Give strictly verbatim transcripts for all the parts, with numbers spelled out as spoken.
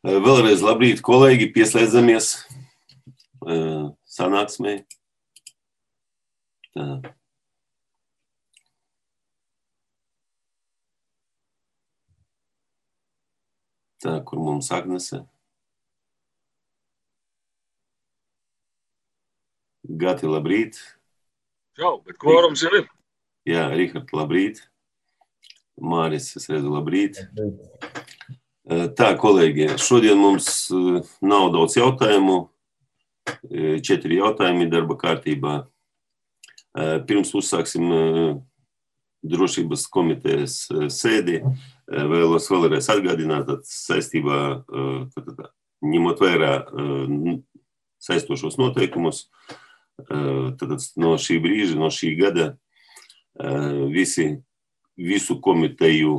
Vēlreiz labrīt, kolēģi, pieslēdzamies sanāksmē. Tā. Tā, kur mums Agnese? Gati, labrīt. Čau, bet kvorums jau ir. Jā, Rihard, labrīt. Māris, es redzu, labrīt. Tā, kolēģi, šodien mums nav daudz jautājumu. Četri jautājumi darba kārtībā. Pirms uzsāksim drošības komitejas sēdi, vēlos vēlreiz atgādināt saistībā, ņemot vērā saistošos noteikumus, tad no šī brīža, no šī gada visi, visu komiteju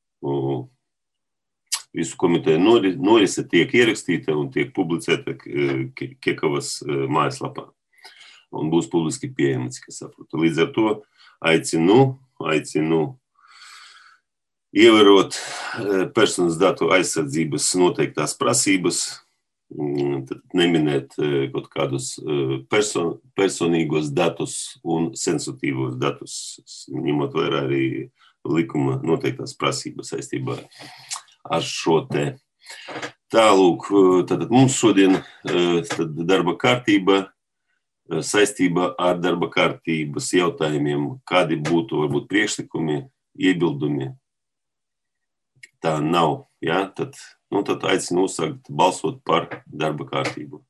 Visu komiteju norise tiek ierakstīta un tiek publicēta Kekavas mājaslapā. Un būs publiski pieejama, cik es saprotu. Līdz ar to aicinu, aicinu ievērot personas datu aizsardzības noteiktās prasības, tad neminēt kaut kādus person, personīgos datus un sensitīvos datus, ņemot vērā arī likuma noteiktās prasības saistībā ar šo te. Tālūk, tad mums šodien tad darba kārtība saistībā ar darba kārtības jautājumiem, kādi būtu varbūt priekšlikumi, iebildumi. Tā nav, jā, tad, nu, tad aicinu uzsākt balsot par darba kārtību.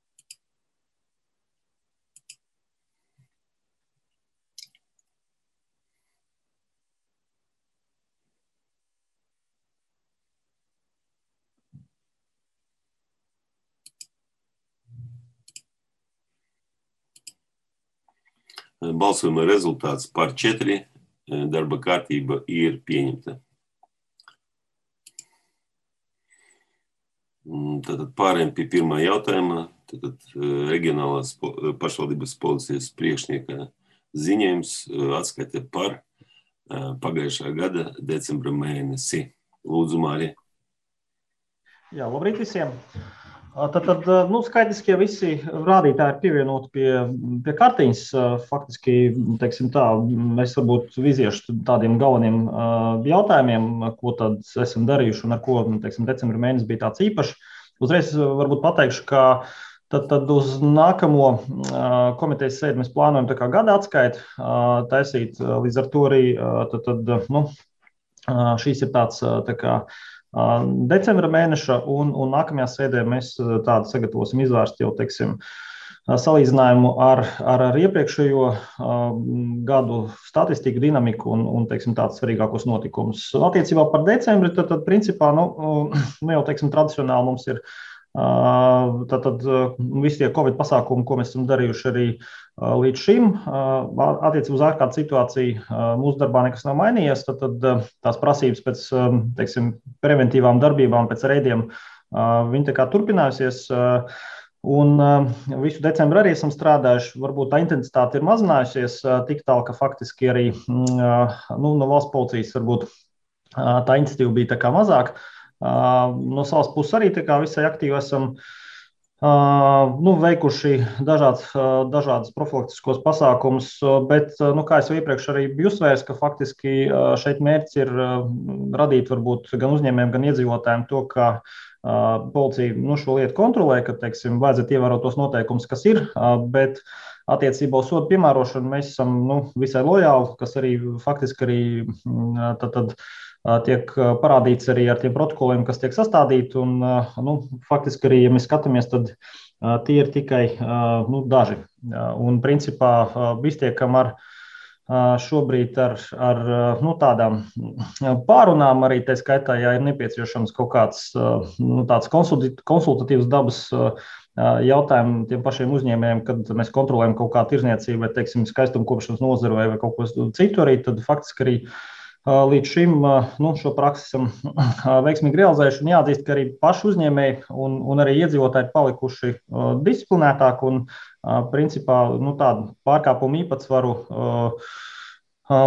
Balsojuma rezultāts par četri, darba kārtība ir pieņemta. Tātad pārējām pie pirmā jautājuma. Tātad reģionālās pašvaldības policijas priekšnieka ziņojums atskaita par pagājušā gada decembra mēnesi. Lūdzu, Mārija. Jā, labrīt visiem. Tad, tad nu, skaidriski, ja visi rādītāji ir pievienoti pie, pie kartiņas, faktiski, teiksim tā, mēs varbūt iziešu tādiem galveniem jautājumiem, ko tad esam darījuši un ar ko, teiksim, decembra mēnesis bija tāds īpašs. Uzreiz varbūt pateikšu, ka tad, tad uz nākamo komitejas sēdi mēs plānojam tā kā gada atskaiti taisīt, līdz ar to arī, tad, tad, nu, šīs ir tāds, tā kā, decembra mēneša un, un nākamajā sēdē mēs tādu sagatavosim izvērst jau, teiksim, salīdzinājumu ar, ar, ar iepriekšējo uh, gadu statistiku, dinamiku un, un teiksim, tāds svarīgākos notikumus. Attiecībā par decembri, tad, tad principā, nu, nu jau, teiksim, tradicionāli mums ir uh, tad, tad visi tie Covid pasākumi, ko mēs esam darījuši arī uh, līdz šim. Uh, attiecībā uz ārkārtas situāciju uh, mūsu darbā nekas nav mainījies, tad, tad uh, tās prasības pēc, uh, teiksim, preventīvām darbībām, pēc reidiem, uh, viņi tā kā turpinājusies. Uh, Un uh, visu decembru arī esam strādājuši, varbūt tā intensitāte ir mazinājusies uh, tik tālu, ka faktiski arī uh, nu, no valsts policijas varbūt uh, tā iniciatīva bija tā kā mazāk. Uh, no savas puses arī tā kā visai aktīvi esam uh, nu, veikuši dažādas, uh, dažādas profilaktiskos pasākumus, uh, bet, uh, nu, kā es jau iepriekš arī biju uzsvērs, ka faktiski uh, šeit mērķis ir uh, radīt varbūt gan uzņēmējiem, gan iedzīvotājiem to, ka policija nu, šo lietu kontrolē, ka, teiksim, vajadzētu ievērot tos noteikumus, kas ir, bet attiecībā uz sodu piemērošanu mēs esam nu, visai lojāli, kas arī faktiski arī tad, tad, tiek parādīts arī ar tiem protokoliem, kas tiek sastādīti, un nu, faktiski arī, ja mēs skatāmies, tad tie ir tikai nu, daži. Un principā iztiekam ar šobrīd ar, ar nu, tādām pārunām arī tā skaitā, ja ir nepieciešams kaut kāds nu, tāds konsultatīvs dabas jautājumi tiem pašiem uzņēmējiem, kad mēs kontrolējam kaut kā tirzniecību vai, teiksim, skaistumkopšanas nozaru vai kaut ko citu arī, tad faktiski arī līdz šim nu, šo praksi esam veiksmīgi realizējuši un jāatzīst, ka arī paši uzņēmēji un, un arī iedzīvotāji palikuši disciplinētāki un principā nu, tādu pārkāpumu īpatsvaru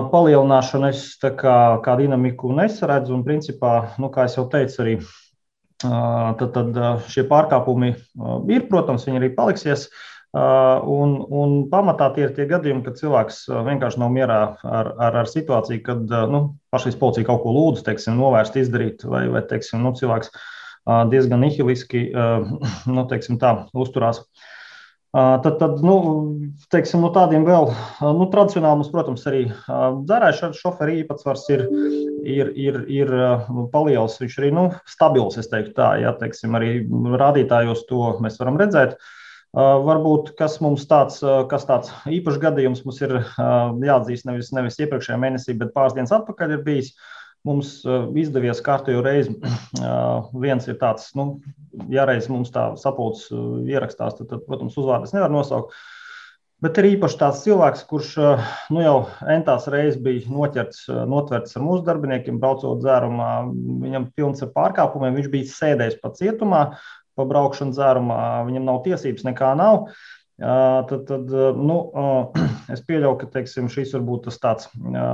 palielināšanu es tā kā, kā dinamiku nesaredzu un principā, nu, kā es jau teicu, arī tad, tad šie pārkāpumi ir, protams, viņi arī paliksies. Un, un pamatā tie ir tie gadījumi, kad cilvēks vienkārši nav mierā ar, ar, ar situāciju, kad nu, pašreiz policija kaut ko lūdz, teiksim, novērst, izdarīt, vai, vai teiksim, nu, cilvēks diezgan nihiliski nu, teiksim, tā, uzturās. Tad, tad nu, teiksim, no tādiem vēl nu, tradicionāli mums, protams, arī dzērājuši šoferi īpatsvars ir, ir, ir, ir paliels, viņš arī nu, stabils, es teiktu tā, ja, teiksim, arī rādītājos to mēs varam redzēt. Varbūt, kas mums tāds, kas tāds īpašs gadījums mums ir jāatzīst nevis, nevis iepriekšējā mēnesī, bet pāris dienas atpakaļ ir bijis. Mums izdevies kārtējo reizi. Viens ir tāds, nu, ja reiz mums tā sapulces ierakstās, tad, tad, protams, uzvārdas nevar nosaukt. Bet ir īpaši tāds cilvēks, kurš nu, jau entās reizes bija noķerts, notverts ar mūsu darbiniekiem, braucot dzērumā. Viņam pilns ar pārkāpumiem, viņš bija sēdējis pat cietumā, pa braukšanu dzērumā, viņam nav tiesības, nekā nav. Tad, tad nu, es pieļauju, ka, teiksim, šis varbūt tas tāds...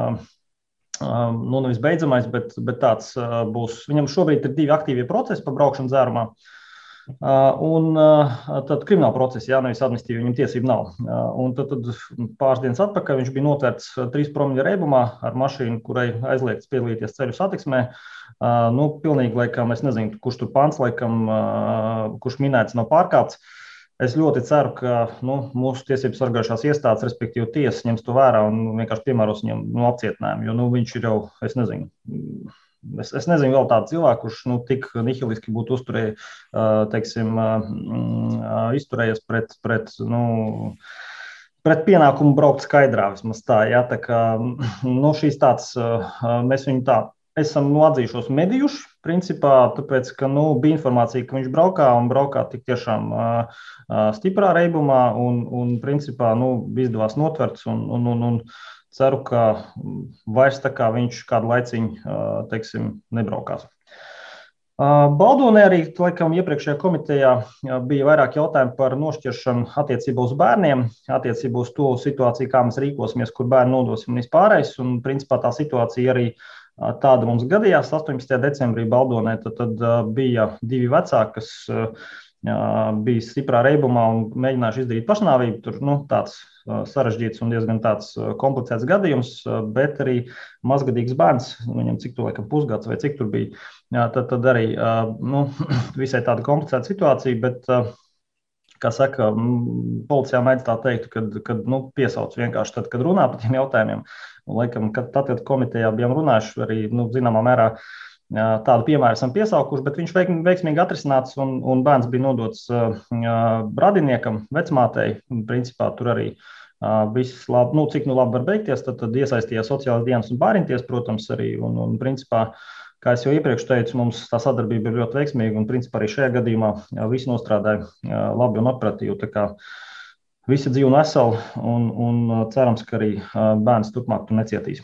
Nu, nevis beidzamais, bet, bet tāds būs. Viņam šobrīd ir divi aktīvie procesi par braukšanu dzērumā. Un tad krimināla procesi, jā, nevis administratīvi, viņam tiesība nav. Un tad, tad pāris dienas atpakaļ viņš bija notverts trīs promļu reibumā ar mašīnu, kurai aizliegts piedalīties ceļu satiksmē. Nu, pilnīgi, laikam, es nezinu, kurš tur pants, laikam, kurš minēts nav pārkāpts. Es ļoti ceru, ka nu, mūsu tiesības sargājušās iestādes, respektīvi tiesas, ņems to vērā un vienkārši piemēros viņam nu, apcietinājumu, jo nu, viņš ir jau, es nezinu, es, es nezinu vēl tādu cilvēku, kurš nu, tik nihiliski būtu uzturēji, teiksim, izturējies pret, pret, nu, pret pienākumu braukt skaidrā vismaz tā, jā, tā kā, nu, šīs tāds, mēs viņu tā, esam nu, atzīšos medijuši, principā, tāpēc, ka nu, bija informācija, ka viņš braukā un braukā tik tiešām uh, stiprā reibumā un, un principā, nu, izdevās notverts un, un, un, un ceru, ka vairs tā kā viņš kādu laiciņu, uh, teiksim, nebraukās. Uh, Baldonē arī, laikam, iepriekšējā komitejā uh, bija vairāk jautājumu par nošķiršanu attiecībā uz bērniem, attiecībā uz to situāciju, kā mēs rīkosimies, kur bērnu nodosim un vispārējais, un principā tā situācija arī tāda mums gadījās astoņpadsmitajā decembrī Baldonē, tad, tad bija divi vecāki, kas bija stiprā reibumā un mēģinājuši izdarīt pašnāvību. Tur nu, tāds sarežģīts un diezgan tāds komplicēts gadījums, bet arī mazgadīgs bērns, viņam cik tur laikam pusgads vai cik tur bija, tad, tad arī nu, visai tāda komplicēta situācija, bet, kā saka, policijā mēdz tā teikt, kad, kad nu, piesauc vienkārši tad, kad runā par tiem jautājumiem. Un, laikam, kad tad, kad komitejā bijām runājuši, arī, nu, zināmā mērā tādu piemēru esam piesaukuši, bet viņš veiksmīgi atrisināts un, un bērns bija nodots uh, radiniekam, vecmātei. Principā tur arī uh, viss labi, nu, cik nu labi var beigties, tad, tad iesaistījās sociālās dienas un bāriņties, protams, arī. Un, un principā, kā es jau iepriekš teicu, mums tā sadarbība ir ļoti veiksmīga un principā arī šajā gadījumā uh, visi nostrādāja uh, labi un operatīvi. Tā kā visi dzīvi un veseli, un, un cerams, ka arī bērns turpmāk tur necietīs.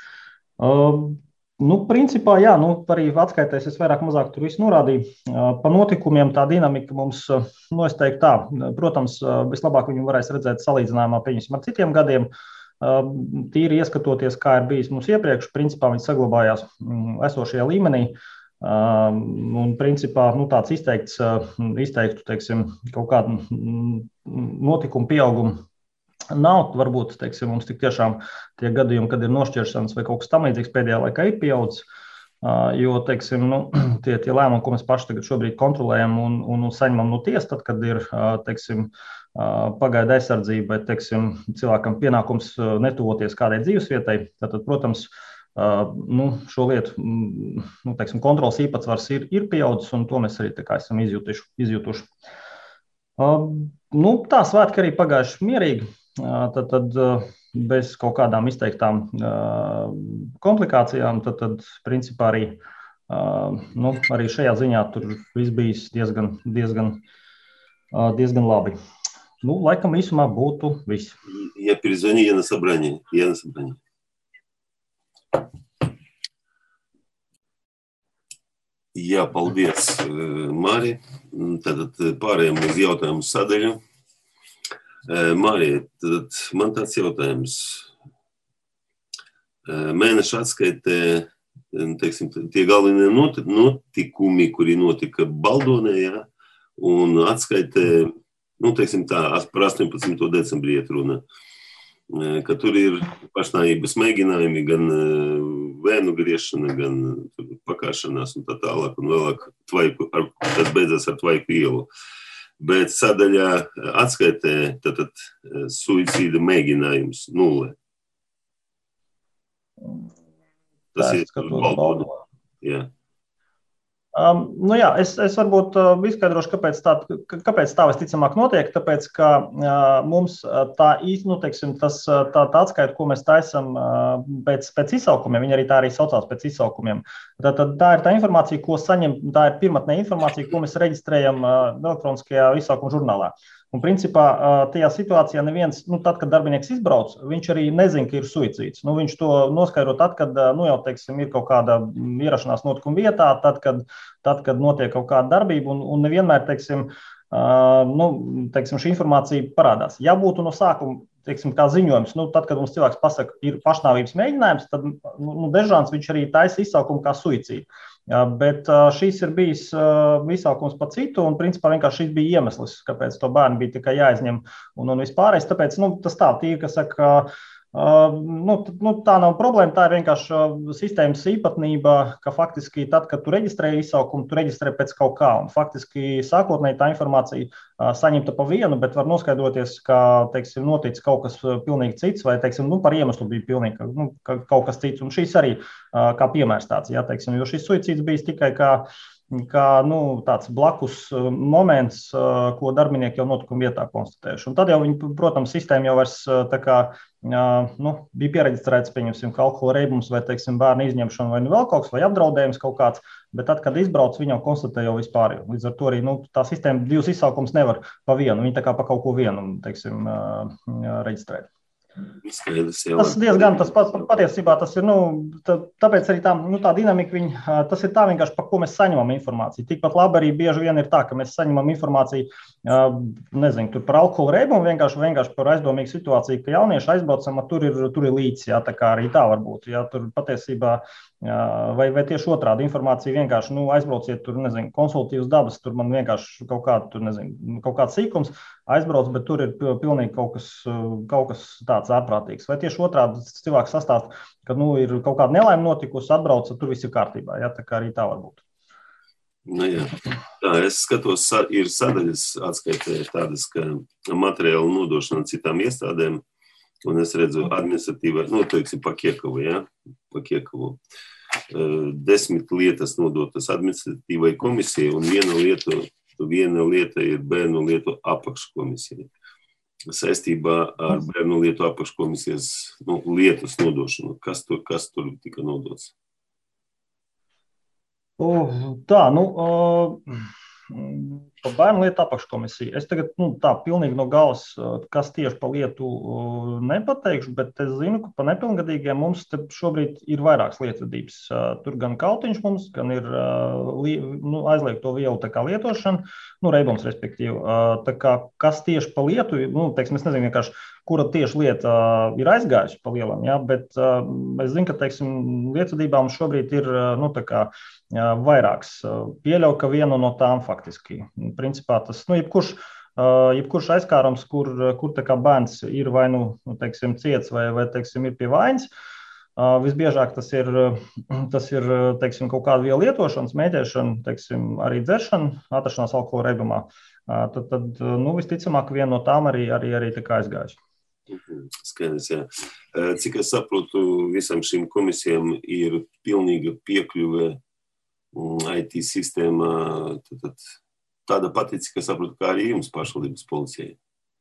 Uh, nu, principā, jā, nu, arī atskaitēs es vairāk mazāk tur visu norādīju. Uh, pa notikumiem tā dinamika mums, uh, nu, es teiktu tā, protams, uh, vislabāk viņu varēs redzēt salīdzinājumā, pieņemsim, ar citiem gadiem. Uh, tīri ieskatoties, kā ir bijis mums iepriekš, principā viņi saglabājās um, esošajā līmenī. Uh, un principā nu, tāds izteikts, uh, izteiktu, teiksim, kaut kādu notikumu pieaugumu nav. Varbūt, teiksim, mums tik tiešām tie gadījumi, kad ir nošķiršanas vai kaut kas tamlīdzīgs pēdējā laikā ir pieaudzis, uh, jo, teiksim, nu, tie, tie lēmumi, ko mēs paši tagad šobrīd kontrolējam un, un, un saņemam no tiesas, tad, kad ir, uh, teiksim, uh, pagaida aizsardzība vai, teiksim, cilvēkam pienākums uh, netuvoties kādai dzīvesvietai, tad, protams, Uh, nu, šo lietu nu, teiksim, kontrols īpatsvars ir, ir pieaudzis, un to mēs arī tā kā esam izjutuši. izjutuši. Uh, nu, tā svētki arī pagājuši mierīgi, uh, tad, tad uh, bez kaut kādām izteiktām uh, komplikācijām, tad, tad principā arī, uh, nu, arī šajā ziņā tur viss bijis diezgan, diezgan, uh, diezgan labi. Nu, laikam īsumā būtu viss. Я перезвоню, я на собрании. Я на собрании. Jā, paldies, Mari. Tātad pārējām uz jautājumu sadaļu. Mari, tad man tāds jautājums. Mēneša atskaitē teiksim, tie galvenie notikumi, kuri notika Baldonē, ja, un atskaitē, nu, teiksim tā, par astoņpadsmito decembrī iet runa, ka tur ir pašnāvības mēģinājumi, gan vēnu griešana, gan pakāšanās un tā tālāk, un vēlāk tvaiku, ar, tas beidzās ar tvaiku ielu. Bet sadaļā atskaitē tātad suicīda mēģinājums nulle. Tas Tā, ir Baldonē. Jā. Um, nu jā, es, es varbūt uh, izskaidrošu, kāpēc tā, kāpēc tā visticamāk notiek, tāpēc, ka uh, mums tā īsti, nu, teiksim, tas, tā, tā atskaita, ko mēs taisam uh, pēc, pēc izsaukumiem, viņi arī tā arī saucās pēc izsaukumiem. Tā, tā, tā ir tā informācija, ko saņem, tā ir pirmatnē informācija, ko mēs reģistrējam uh, elektroniskajā izsaukuma žurnālā. Un, principā, tajā situācijā neviens, nu, tad, kad darbinieks izbrauc, viņš arī nezina, ka ir suicīds. Nu, viņš to noskaidro tad, kad, nu, jau, teiksim, ir kaut kāda ierašanās notikuma vietā, tad, kad, tad, kad notiek kaut kāda darbība, un, un nevienmēr, teiksim, nu, teiksim, šī informācija parādās. Ja būtu no sākuma, teiksim, kā ziņojums, nu, tad, kad mums cilvēks pasaka, ir pašnāvības mēģinājums, tad, nu, dežāns viņš arī taisa izsaukumu kā suicīdu. Jā, bet šis ir bijis izsaukums pa citu, un principā vienkārši šis bija iemesls, kāpēc to bērnu bija tikai jāizņem un, un vispārējais. Tāpēc, nu, tas tā tīri, ka saka, nu, nu, tā nav problēma, tā ir vienkārši sistēmas īpatnība, ka faktiski tad, kad tu reģistrē izsaukumu, tu reģistrē pēc kaut kā, un faktiski sākotnēji tā informācija saņemta pa vienu, bet var noskaidroties, ka, teiksim, noticis kaut kas pilnīgi cits, vai, teiksim, nu, par iemeslu bija pilnīgi nu, kaut kas cits, un šīs arī kā piemērs tāds, jā, teiksim, jo šis suicīds bijis tikai kā, kā nu, tāds blakus moments, ko darbinieki jau notikuma vietā konstatējuši. Un tad jau viņi, protams, sistēma jau vairs tā kā, nu, bija pieregistrēts, pieņemsim, ka alkohola reibums vai, teiksim, bērnu izņemšana vai nu vēl kaut kas, vai apdraudējums kaut kāds, bet tad, kad izbrauc, viņi jau konstatē jau vispār. Līdz ar to arī, nu, tā sistēma divas izsaukums nevar pa vienu, viņi tā kā pa kaut ko vienu, teiksim, reģistrēt. Skaidrs, tas diezgan tas pats, patiesībā tas ir, nu, tā, tāpēc arī tā, nu, tā dinamika, viņa, tas ir tā vienkārši, par ko mēs saņemam informāciju. Tikpat labi arī bieži vien ir tā, ka mēs saņemam informāciju, nezinu, tur par alkohola reibumu, vienkārši, vienkārši par aizdomīgu situāciju, ka jaunieši aizbraucam, tur ir, tur ir līdz, jā, tā kā arī tā var būt, jā, tur patiesībā, vai, vai tieši otrādi informācija vienkārši, nu, aizbrauciet tur, nezinu, konsultīvas dabas, tur man vienkārši kaut kāda, tur, nezinu, kaut kāds sīkums aizbrauc, bet tur ir pilnīgi kaut kas, kaut kas tāds ārprātīgs. Vai tieši otrādi cilvēks sastāst, ka, nu, ir kaut kāda nelaime notikusi, atbrauca, tur viss ir kārtībā, jā, tā kā arī tā var būt. Nu, jā. Tā, es skatos, ir sadaļas atskaitē tādas, ka materiālu nodošana citām iestādēm, un es redzu administratīvā, nu, teiksim, pa Kiekavu, jā, pa Kiekavu. Desmit lietas nodotas administratīvai komisijai, un viena lieta, viena lieta ir bērnu lietu apakškomisija. Saistībā ar bērnu lietu apakškomisijas, nu, lietas nodošanu. Kas tur, kas tur tika nodots? Uh, tā, nu, uh, par bērnu lietu apakškomisiju. Es tagad, nu, tā pilnīgi no galvas, kas tieši pa lietu uh, nepateikšu, bet es zinu, ka pa nepilngadīgiem mums te šobrīd ir vairākas lietvedības. Uh, tur gan kautiņš mums, gan ir uh, li, nu, aizliegto vielu tā kā lietošana, nu, reibums respektīvi. Uh, tā kā kas tieši pa lietu, nu, teiksim, es nezinu vienkārši, kura tieši lieta uh, ir aizgājusi pa lielam, jā, bet uh, es zinu, ka, teiksim, lietvedībā mums šobrīd ir, uh, nu, tā kā uh, vairāks. Uh, pieļauj, ka vienu no tām faktiski. Principā tas, nu, jebkurš, uh, jebkurš aizkārums, kur, kur tā kā bērns ir vai, nu, teiksim, ciets vai, vai, teiksim, ir pie vainas, uh, visbiežāk tas ir, tas ir, teiksim, kaut kāda viela lietošana, smēķēšana, teiksim, arī dzeršana, atrašanās alkohola reibumā. Uh, tad, tad, nu, visticamāk, viena no tām arī, arī, arī tā kā aizgājusi. Skaidrs, jā. Cik es saprotu, visam šīm komisijām ir pilnīga piekļuve I T sistēmā, tad, tad, tāda pati, cik es saprotu, kā arī jums pašvaldības policijai.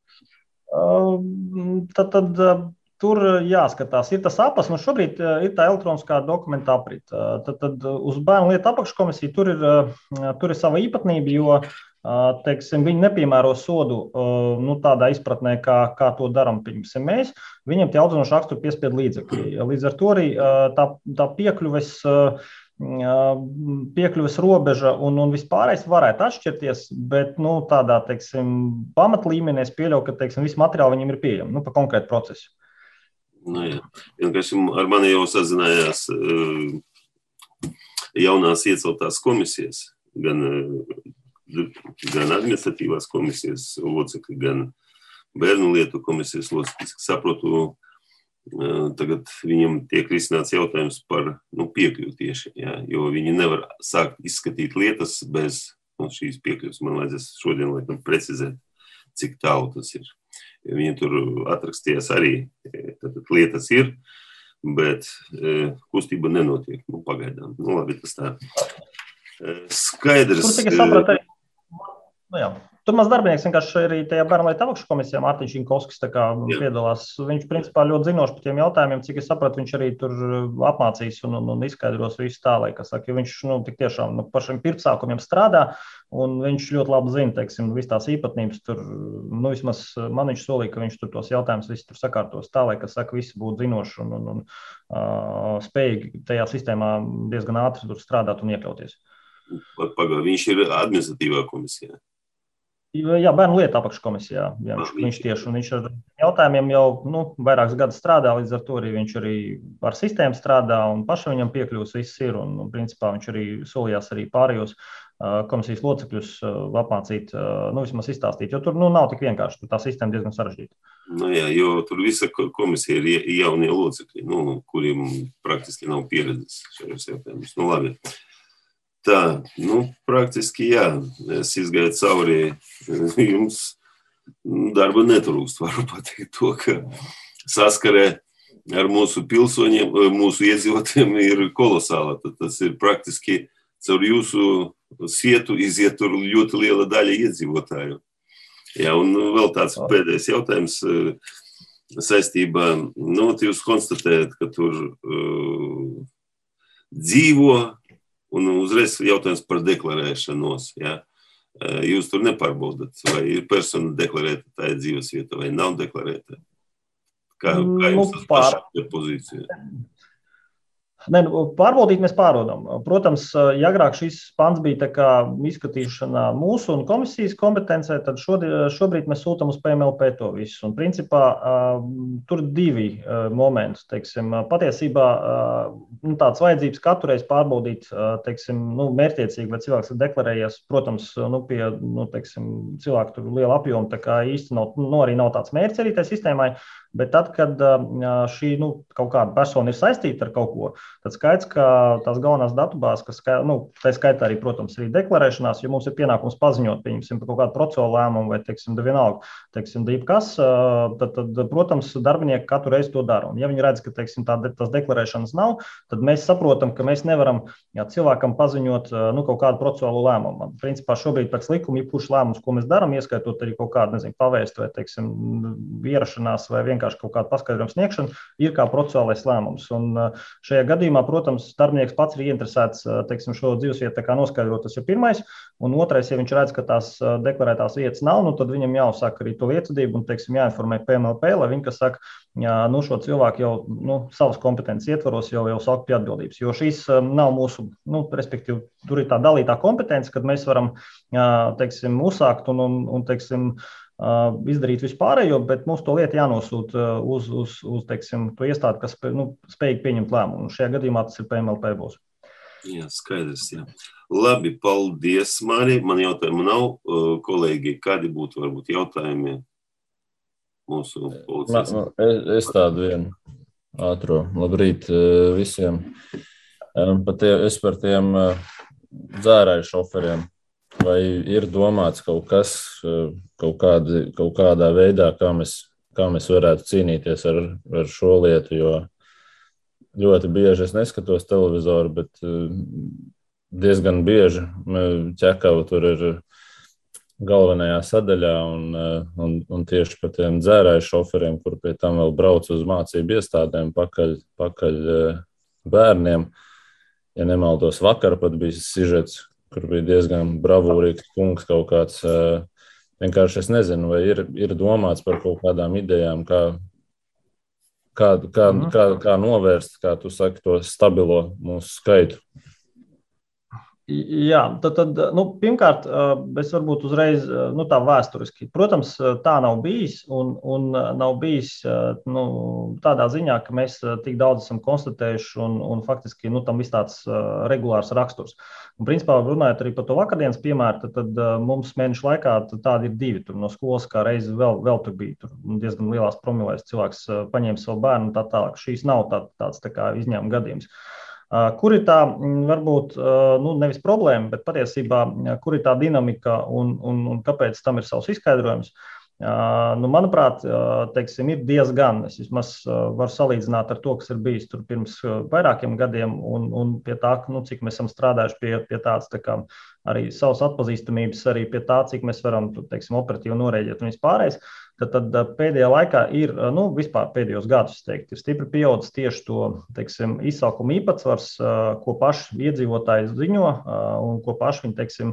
Tad, tad tur jāskatās. Ir tas apas, nu šobrīd ir tā elektroniskā dokumenta aprit. Tad, tad uz bērnu lietu apakškomisiju tur ir, tur ir sava īpatnība, jo teiksim, viņi nepiemēro sodu nu, tādā izpratnē, kā, kā to daram piņemsim mēs. Viņiem tie audzinoši raksturi piespiedu līdzekļi. Līdz ar to arī tā, tā piekļuves, piekļuves robeža un, un vispārējais varētu atšķirties, bet nu, tādā teiksim, pamatlīmenī es pieļauju, ka teiksim, visi materiāli viņiem ir pieejami nu, pa konkrētu procesu. Nu, jā. Vienkārši ar mani jau sazinājās jaunās ieceltās komisijas, gan, gan administratīvās komisijas locekļi, gan bērnu lietu komisijas locekļi, saprotu, tagad viņam tiek risināts jautājums par nu, piekļuvi tieši, ja, jo viņi nevar sākt izskatīt lietas bez nu, šīs piekļuvas. Man vajadzēs šodien laikam precizēt, cik tālu tas ir. Viņi tur atrakstījās arī, tad lietas ir, bet e, kustība nenotiek, nu, pagaidām. Nu, labi, tas tā. E, skaidrs. Tur tikai sapratu, nu jā. Tur maz darbinieks vienkārši arī tajā bērnu lietu apakšu komisijā Mārtiņš Inkovskis tā kā jā. Piedalās. Viņš principā ļoti zinoši par tiem jautājumiem, cik es sapratu, viņš arī tur apmācīs un, un, un izskaidros visu tā, lai, kas saka, jo viņš, nu, tik tiešām nu, par šiem pirmsākumiem strādā, un viņš ļoti labi zina, teiksim, visu tās īpatnības tur, nu, vismaz man viņš solīja, ka viņš tur tos jautājumus visi tur sakārtos tā, lai, kas saka, visi būtu zinoši un, un, un uh, spējīgi tajā sistēmā diezgan ātri tur strādāt un iekļauties. Pagā, viņš ir administratīvā komisijā. Jā, bērnu lietu apakškomisijā. Jā, viņš, viņš tieši, un viņš ar jautājumiem jau nu, vairākus gadus strādā, līdz ar to arī viņš arī ar sistēmu strādā, un paši viņam piekļūs viss ir, un, un principā viņš arī solījās arī pārējos uh, komisijas locekļus uh, apmācīt, uh, nu, vismaz izstāstīt, jo tur nu, nav tik vienkārši, tur tā sistēma diezgan sarežģīta. Nu jā, jo tur visa komisija ir jaunie locekļi, nu, kuriem praktiski nav pieredzes šajos jautājumus. Nu, labi. Tā, nu, praktiski jā, es izgāju cauri, jums darba netrūkst, varu pateikt to, ka saskarē ar mūsu pilsoņiem, mūsu iedzīvotājiem ir kolosāla. Tad tas ir praktiski caur jūsu sietu iziet tur ļoti liela daļa iedzīvotāju. Jā, un vēl tāds pēdējais jautājums saistībā, nu, jūs konstatējat, ka tur uh, dzīvo. Un uzreiz jautājums par deklarēšanos. Ja? Jūs tur nepārbaudat, vai ir persona deklarēta, tā ir dzīves vieta, vai nav deklarēta. Kā, kā jums tas pašā ir pozīcija? Ne, nu, pārbaudīt mēs pārbaudām. Protams, ja agrāk šis pants bija tā kā izskatīšana mūsu un komisijas kompetencē, tad šodien, šobrīd mēs sūtam uz P M L P to visu. Un principā tur divi momenti, teiksim, patiesībā nu, tāds vajadzības katru reizi pārbaudīt, teiksim, nu, mērķiecīgi, vai cilvēks ir deklarējies, protams, nu, pie, nu, teiksim, cilvēku tur liela apjoma, tā kā īsti nav, nu, arī nav tāds mērķis arī tai sistēmai, bet tad, kad šī, nu, kaut kāda persona ir saistīta ar kaut ko, tad skaidrs, ka tās galvenās datubāzes, kas, nu, tā skaitā arī, protams, arī deklarēšanās, ja mums ir pienākums paziņot, pieņemsim, par kaut kādu procesuālu lēmumu vai, teiksim, vienalga, teiksim, dīpkas, tad, tad, protams, darbinieki katru reizi to dara. Un ja viņi redz, ka, teiksim, tā, tās deklarēšanas nav, tad mēs saprotam, ka mēs nevaram jā, cilvēkam paziņot, nu, kaut kādu procesuālu lēmumu. Principā šobrīd pēc likuma, jebkurš lēmums, ko mēs darām, ieskaitot arī kaut kādu, nezinu, pavēstu vai, teiksim, ierašanās vai vienkārši kaut kādu paskaidrojumu sniegšanu, ir kā procesuālais lēmums. Un šajā gadījumā, protams, darbinieks pats ir ieinteresēts, teiksim, šo dzīvesvietu tā kā noskaidrot, tas ir pirmais. Un otrais, ja viņš redz, ka tās deklarētās vietas nav, nu, tad viņam jāuzsāk arī to lietvedību un, teiksim, jāinformē P M L P, lai viņi, kas saka, jā, nu, šo cilvēku jau, nu, savas kompetences ietvaros jau, jau saukt pie atbildības. Jo šīs nav mūsu, nu, respektīvi, tur ir tā dalītā kompetence, kad mēs varam, jā, teiksim, uzsākt un, un, un teiksim, Uh, izdarīt vispārējo, bet mums to lietu jānosūta uz, uz, uz teiksim, to iestādi, kas nu, spējīgi pieņemt lēmumu. Un šajā gadījumā tas ir P M L P būs. Jā, skaidrs, jā. Labi, paldies, Māri. Man jautājumu nav. Kolēģi, kādi būtu varbūt jautājumi mūsu policijas? Es, es tādu vienu ātro. Labrīt visiem. Pat tie, es par tiem dzērāju šoferiem. Vai ir domāts kaut kas, kaut, kādi, kaut kādā veidā, kā mēs, kā mēs varētu cīnīties ar, ar šo lietu, jo ļoti bieži es neskatos televizoru, bet diezgan bieži ķekava tur ir galvenajā sadaļā un, un, un tieši par tiem dzērāju šoferiem, kur pie tam vēl brauc uz mācību iestādēm pakaļ, pakaļ bērniem. Ja nemaldos, vakar pat bija sižets, kur bija diezgan bravūrīgs kungs kaut kāds. Vienkārši es nezinu, vai ir, ir domāts par kaut kādām idejām, kā, kā, kā, kā, kā novērst, kā tu saki, to stabilo mūsu skaitu. Jā, tad, tad nu, pirmkārt, es varbūt uzreiz nu, tā vēsturiski. Protams, tā nav bijis un, un nav bijis nu, tādā ziņā, ka mēs tik daudz esam konstatējuši un, un faktiski nu, tam viss tāds regulārs raksturs. Un, principā, runājot arī par to vakardienas piemēru, tad, tad mums mēnešu laikā tādi ir divi. Tur no skolas kā reizi vēl, vēl tur bija tur diezgan lielās promilēs cilvēks paņēma savu bērnu un tā tālāk. Šīs nav tā, tāds tā kā izņēmuma gadījums. Kur ir tā, varbūt, nu, nevis problēma, bet patiesībā, kur ir tā dinamika un, un, un kāpēc tam ir savs izskaidrojums? Nu, manuprāt, teiksim, ir diezgan. Es vismaz varu salīdzināt ar to, kas ir bijis tur pirms vairākiem gadiem un, un pie tā, nu, cik mēs esam strādājuši pie, pie tādas tā kā arī savas atpazīstamības, arī pie tā, cik mēs varam, teiksim, operatīvi norēģēt un vispārējais. Tad, tad pēdējā laikā ir, nu, vispār pēdējos gadus, es teiktu, ir stipri pieaudzis tieši to, teiksim, izsaukumu īpatsvars, ko paši iedzīvotāji ziņo un ko paši viņi, teiksim,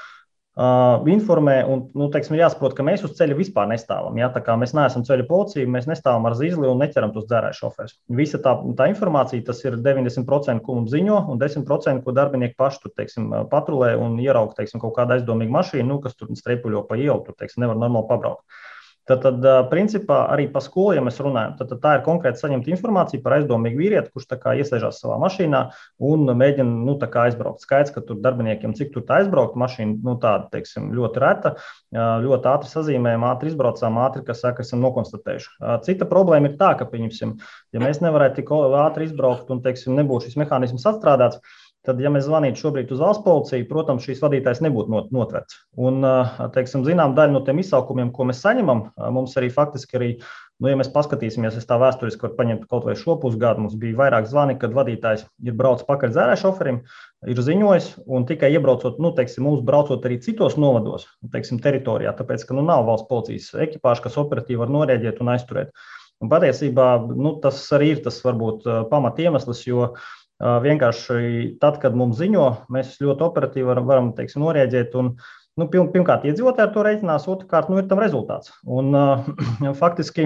informē. Un, nu, teiksim, jāsaprot, ka mēs uz ceļa vispār nestāvam. Ja? Tā kā mēs neesam ceļa policija, mēs nestāvam ar zīzli un neķeram tos dzērāju šoferus. Visa tā, tā informācija, tas ir deviņdesmit procenti, ko mums ziņo, un desmit procenti, ko darbinieki paši tur, teiksim, patrulē un ieraug, teiksim, kaut kādu aizdomīgu mašīnu, nu, kas tur strepuļo pa ielu, tur, teiksim, nevar normāli pabraukt. Tad, tad, principā, arī pa skolu, ja mēs runājam, tad, tad tā ir konkrēti saņemta informācija par aizdomīgu vīrieti, kurš tā kā iesēžās savā mašīnā un mēģina, nu, tā kā aizbraukt. Skaidrs, ka tur darbiniekiem, cik tur tā aizbraukt, mašīna, nu, tāda, teiksim, ļoti reta, ļoti ātri sazīmējam, ātri izbraucām, ātri, kas saka, esam nokonstatējuši. Cita problēma ir tā, ka, pieņemsim, ja mēs nevarētu tik ātri izbraukt un, teiksim, nebūtu šis mehānisms atstrādāts, tad, ja mēs zvanītu šobrīd uz valsts policiju, protams, šīs vadītājs nebūtu notverts. Un, teiksim, zinām, daļa no tiem izsaukumiem, ko mēs saņemam, mums arī faktiski arī, nu, ja mēs paskatīsimies, es tā vēsturiski varu paņemt kaut vai šo pusgadu, mums bija vairāk zvani, kad vadītājs ir braucis pakaļ dzērāju šoferim, ir ziņojis, un tikai iebraucot, nu, teiksim, mums braucot arī citos novados, teiksim, teritorijā, tāpēc, ka, nu, nav valsts policijas ekipāža, kas operatīvi var norēģēt un aizturēt. Un patiesībā, nu, tas arī ir tas varbūt pamat iemesls, jo vienkārši tad, kad mums ziņo, mēs ļoti operatīvi varam, varam teiksim, norēģēt un, nu, pirmkārt, iedzīvotāji ar to reiķinās, otrkārt, nu, ir tam rezultāts. Un faktiski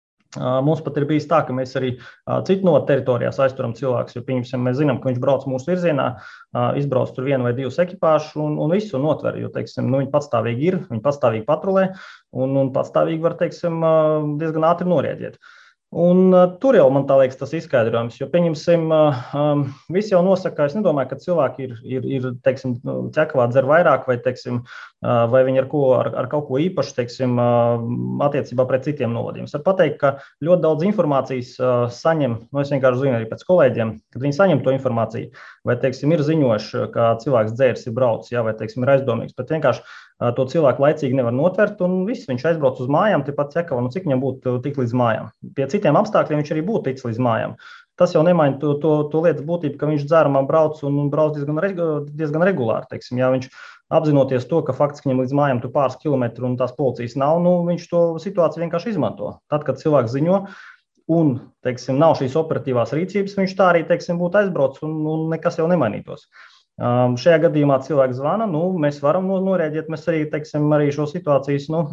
mums pat ir bijis tā, ka mēs arī citu no teritorijās aizturam cilvēkus, jo, pieņemsim, mēs zinām, ka viņš brauc mūsu virzienā, izbrauc tur vienu vai divus ekipāžus un, un visu notver, jo, teiksim, nu, viņi patstāvīgi ir, viņi patstāvīgi patrulē un, un patstāvīgi var, teiksim, diezgan ātri norēģēt. Un uh, tur jau man tā liekas tas izskaidrojums, jo, pieņemsim, uh, um, visi jau nosaka, es nedomāju, ka cilvēki ir, ir, ir teiksim, ķekavā dzer vairāk vai, teiksim, uh, vai viņi ar, ko, ar, ar kaut ko īpašu, teiksim, uh, attiecībā pret citiem novadiem. Es varu pateikt, ka ļoti daudz informācijas uh, saņem, nu, es vienkārši zinu arī pēc kolēģiem, kad viņi saņem to informāciju, vai, teiksim, ir ziņojuši, ka cilvēks dzērs ir braucis, jā, vai, teiksim, ir aizdomīgs, bet vienkārši uh, to cilvēku laicīgi nevar notvert un viss, viņš aizbrauc uz mājām, tepat ķekava, nu, cik viņam būtu tik līdz mājām. Pie citiem apstākļiem viņš arī būtu ticis līdz mājām. Tas jau nemaina to, to, to lietas būtību, ka viņš dzērumā brauc un brauc diezgan, diezgan regulāri. Teiksim, ja viņš apzinoties to, ka faktiski viņam līdz mājām tur pāris kilometru un tās policijas nav, nu, viņš to situāciju vienkārši izmanto. Tad, kad cilvēks ziņo un, teiksim, nav šīs operatīvās rīcības, viņš tā arī, teiksim, būtu aizbraucis un, un nekas jau nemainītos. Um, šajā gadījumā cilvēks zvana, nu, mēs varam norēģēt, mēs arī, teiksim, arī šo situācijas, nu,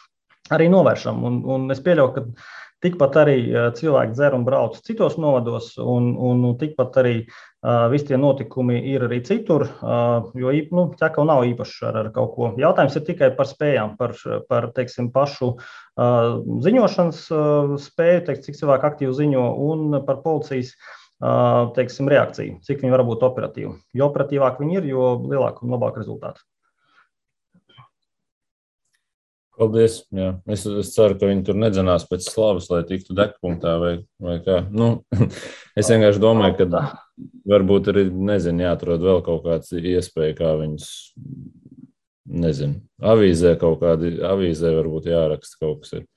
arī novēršam. Un, un es pieļauju, ka tikpat arī cilvēki dzer un brauc citos novados, un, un tikpat arī uh, visi tie notikumi ir arī citur, uh, jo nu, ķekava nav īpaši ar, ar kaut ko. Jautājums ir tikai par spējām, par, par teiksim, pašu uh, ziņošanas uh, spēju, teiksim, cik cilvēki aktīvi ziņo, un par policijas uh, teiksim, reakciju, cik viņi var būt operatīvi. Jo operatīvāk viņi ir, jo lielāk un labāk rezultāti. Paldies. Jā. Es, es ceru, ka viņi tur nedzenās pēc slavas, lai tiktu degpunktā vai, vai kā. Nu, es vienkārši domāju, ka varbūt arī, nezinu, jāatrod vēl kaut kāds iespēja, kā viņus, nezinu, avīzē kaut kādi, avīzē varbūt jāraksta kaut kas ir.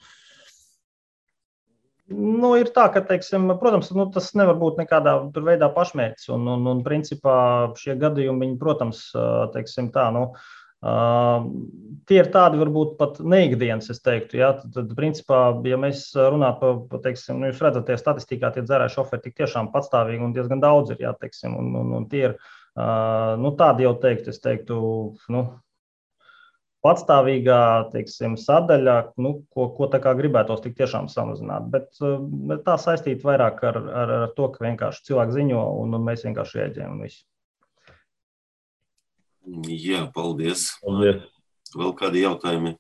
Nu, ir tā, ka, teiksim, protams, nu, tas nevar būt nekādā tur veidā pašmērķis, un, un, un principā šie gadījumi, viņi, protams, teiksim tā, nu, Uh, tie ir tādi varbūt pat neikdienas, es teiktu, ja, tad, tad principā, ja mēs runātu par, pa, teiksim, nu, jūs redzat, tie statistikā tie dzērāju šoferi tik tiešām patstāvīgi un diezgan daudz ir, ja, teiksim, un, un, un tie ir, uh, nu, tādi jau teikt, es teiktu, nu, patstāvīgā, teiksim, sadaļā, nu, ko, ko tā kā gribētos tik tiešām samazināt, bet, bet tā saistīt vairāk ar, ar, ar to, ka vienkārši cilvēki ziņo un, un mēs vienkārši rēģējam un visu. Jā, paldies. Paldies. Vēl kādi jautājumi?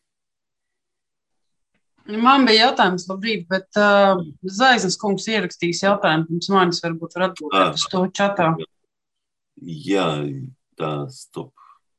Man bija jautājums, labrīt, bet uh, Zaiznes kungs ierakstīs jautājumu, pirms manis varbūt var atbildēt uz to čatā. Jā, tā, stop.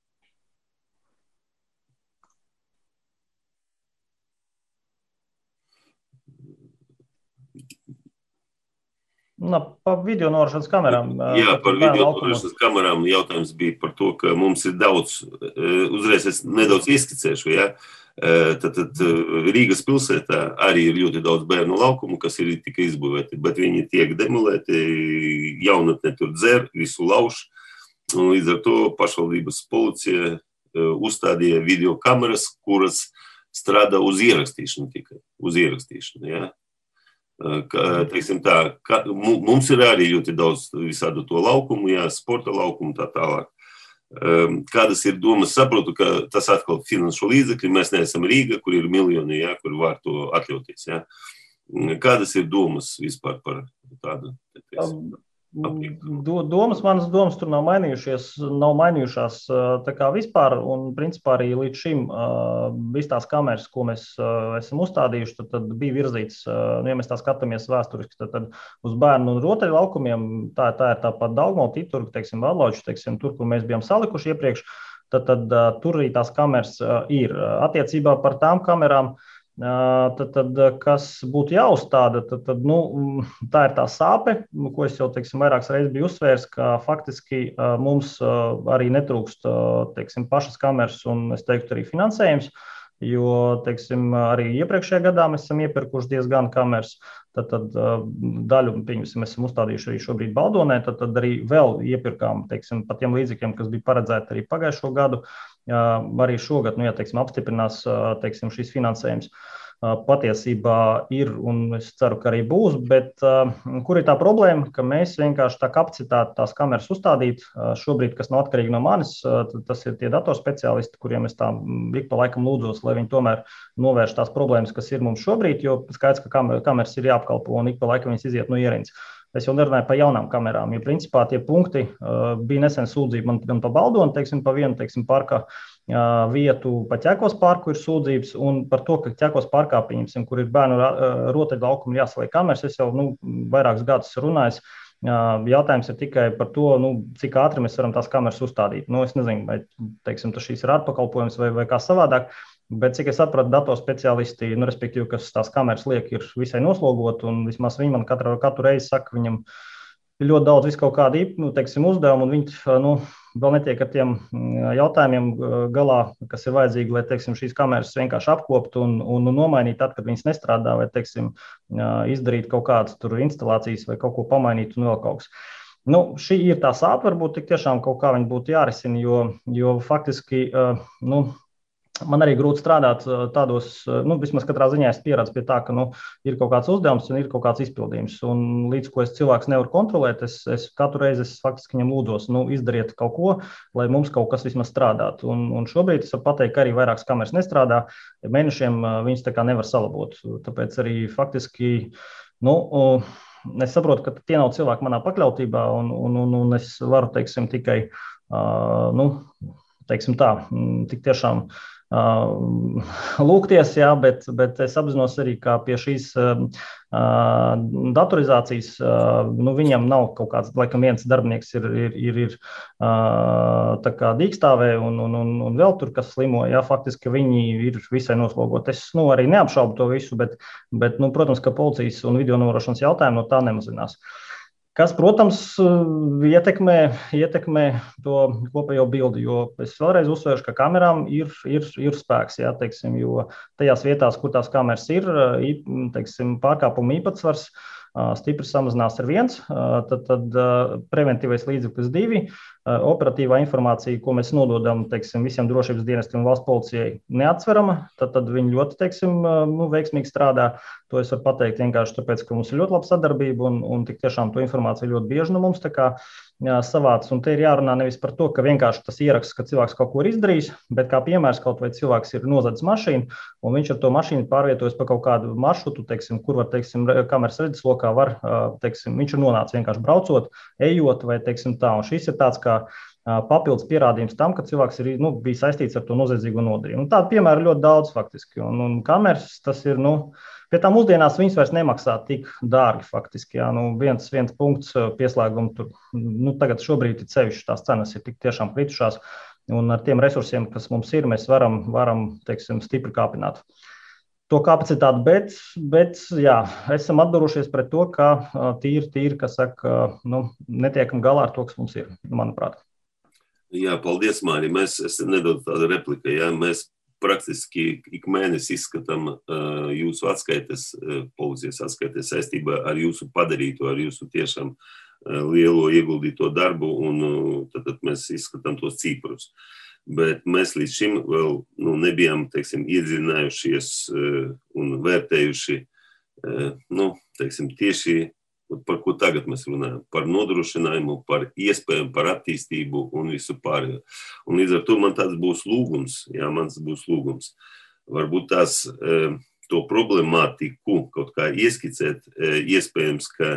Na, par video norašanas kamerām. Jā, par video norašanas kamerām jautājums bija par to, ka mums ir daudz, uzreiz es nedaudz ieskicēšu, ja? Tad, tad Rīgas pilsētā arī ir ļoti daudz bērnu laukumu, kas ir tikai izbūvēti, bet viņi tiek demolēti, jaunatne tur dzer, visu lauž, un līdz ar to pašvaldības policija uzstādīja video kameras, kuras strādā uz ierakstīšanu tikai, uz ierakstīšanu, ja? Ka, teiksim tā, ka, mums ir arī ļoti daudz visādu to laukumu, jā, sporta laukumu tā tālāk. Kādas ir domas, saprotu, ka tas atkal finanšu līdzekļi, mēs neesam Rīga, kur ir miljoni, jā, kur var to atļauties, jā. Kādas ir domas vispār par tādu? Teiksim, Domas, manas domas tur nav mainījušies, nav mainījušās tā kā vispār, un principā arī līdz šim viss tās kameras, ko mēs esam uzstādījuši, tad, tad bija virzīts, ja mēs tā skatāmies vēsturiski, tad, tad uz bērnu un rotaļu laukumiem, tā, tā ir tāpat Daugmala, Titurga, teiksim, Valdlauča, teiksim, tur, kur mēs bijām salikuši iepriekš, tad, tad tur arī tās kameras ir. Attiecībā par tām kamerām, Tad, tad, kas būtu jāuzstāda, tad, tad, nu, tā ir tā sāpe, ko es jau teiksim, vairākas reizes biju uzsvērs, ka faktiski mums arī netrūkst teiksim, pašas kameras un, es teiktu, arī finansējums, jo teiksim, arī iepriekšējā gadā mēs esam iepirkuši diezgan kameras, tad, tad daļu pieņemsim, mēs esam uzstādījuši arī šobrīd Baldonē, tad, tad arī vēl iepirkām teiksim, par tiem līdzekļiem, kas bija paredzēti arī pagājušo gadu. Arī šogad, nu, ja teiksim, apstiprinās teiksim, šīs finansējums, patiesībā ir, un es ceru, ka arī būs, bet kur ir tā problēma, ka mēs vienkārši tā kapacitāti tās kameras uzstādīt, šobrīd, kas nav atkarīgi no manis, tas ir tie datorspeciālisti, kuriem es tā ik pa laikam lūdzos, lai viņi tomēr novērš tās problēmas, kas ir mums šobrīd, jo skaidrs, ka kameras ir jāapkalpo un ik pa laikam viņas iziet no ierīnas. Es jau nerunāju par jaunām kamerām, jo principā tie punkti uh, bija nesen sūdzība man gan pa Baldonu, teiksim, pa vienu, teiksim, parka uh, vietu, pa Ķekos parku ir sūdzības, un par to, ka Ķekos parkā, pieņemsim, kur ir bērnu uh, rotaļu laukumi jāsaliek kameras, es jau, nu, vairākus gadus runājis, uh, jautājums ir tikai par to, nu, cik ātri mēs varam tās kameras uzstādīt. Nu, es nezinu, vai, teiksim, tas šīs ir ārpakalpojums vai, vai kā savādāk. Bet, cik es sapratu, datorspeciālisti, nu, respektīvi, kas tās kameras liek, ir visai noslogot, un vismaz viņi man katru, katru reizi saka, viņam ir ļoti daudz visu kaut kādu, nu, teiksim, uzdevumu, un viņi, nu, vēl netiek ar tiem jautājumiem galā, kas ir vajadzīgi, lai, teiksim, šīs kameras vienkārši apkoptu un, un nomainīt tad, kad viņas nestrādā, vai, teiksim, izdarīt kaut kādas tur instalācijas vai kaut ko pamainīt un vēl kaut kas. Nu, šī ir tā sāpe, varbūt tik tiešām kaut kā viņi būtu jārisina, jo, jo faktiski, nu, man arī grūti strādāt tādos, nu, vismaz katrā ziņā es pieredzu pie tā, ka, nu, ir kaut kāds uzdevums un ir kaut kāds izpildījums. Un līdz ko es cilvēks nevaru kontrolēt, es, es katru reizi es faktiski viņam lūdzos, nu, izdariet kaut ko, lai mums kaut kas vismaz strādātu. Un, un šobrīd es varu pateikt, ka arī vairākas kameras nestrādā, mēnešiem viņas tā kā nevar salabot. Tāpēc arī faktiski, nu, es saprotu, ka tie nav cilvēki manā pakļautībā, un, un, un, un es varu, teiksim, tikai, uh, nu, teiksim tā, tik tiešām Uh, lūgties, jā, bet, bet es apzinos arī, ka pie šīs uh, datorizācijas uh, nu, viņam nav kaut kāds, laikam viens darbinieks ir, ir, ir, ir uh, tā kā dīkstāvē un, un, un, un vēl tur, kas slimo, jā, faktiski viņi ir visai noslogot. Es, nu, arī neapšaubu to visu, bet, bet nu, protams, ka policijas un video novērošanas jautājumi no tā nemazinās. Kas, protams, ietekmē, ietekmē to kopējo bildi, jo es vēlreiz uzsvēršu, ka kamerām ir, ir, ir spēks, jā, teiksim, jo tajās vietās, kur tās kameras ir, teiksim, pārkāpuma īpatsvars stipri samazinās ar viens, tad, tad preventīvais līdzeklis divi, operatīvā informācija, ko mēs nododam, teiksim, visiem drošības dienestiem un valsts policijai neatsverama, tad, tad viņi ļoti, teiksim, nu, veiksmīgi strādā. To es varu pateikt vienkārši tāpēc, ka mums ir ļoti laba sadarbība un, un tik tiešām to informāciju ļoti bieži no mums tā kā savāc. Un te ir jārunā nevis par to, ka vienkārši tas ieraksts, ka cilvēks kaut ko ir izdarījis, bet kā piemērs kaut vai cilvēks ir nozadzis mašīnu un viņš ar to mašīnu pārvietojas pa kaut kādu maršrutu, teiksim, kur var, teiksim, kameras redzeslokā var, teiksim, viņš ir nonācis vienkārši braucot, ejot vai, teiksim, tā. Un šis ir tāds kā papildus pierādījums tam, ka cilvēks ir, nu, bija saistīts ar to noziedzīgo nodarījumu. Un tādu piemēru ļoti daudz faktiski. Un, un kameras, tas ir, nu, pie tā mūsdienās viņas vairs nemaksā tik dārgi faktiski. Jā. Nu, viens, viens punkts pieslēgumu tur, nu, tagad šobrīd ir sevišķi tās cenas ir tik tiešām kritušās. Un ar tiem resursiem, kas mums ir, mēs varam, varam teiksim, stipri kāpināt to kapacitāti, bet, bet jā, esam atdurušies pret to, ka tīri, tīri, kas saka, nu, netiekam galā ar to, kas mums ir, manuprāt. Jā, paldies, Māri. Mēs esam nedaudz tāda replika, jā, mēs praktiski ik mēnesi izskatām uh, jūsu atskaites, uh, policijas atskaites saistībā ar jūsu padarīto, ar jūsu tiešām uh, lielo ieguldīto darbu, un uh, tad, tad mēs izskatām tos ciprus. Bet mēs līdz šim vēl nu, nebijām, teiksim, iedzinājušies uh, un vērtējuši, uh, nu, teiksim, tieši par ko tagad mēs runājam, par nodrošinājumu, par iespējām, par attīstību un visu pārējo. Un līdz ar to man tāds būs lūgums, jā, mans būs lūgums. Varbūt tās uh, to problemātiku kaut kā ieskicēt, uh, iespējams, ka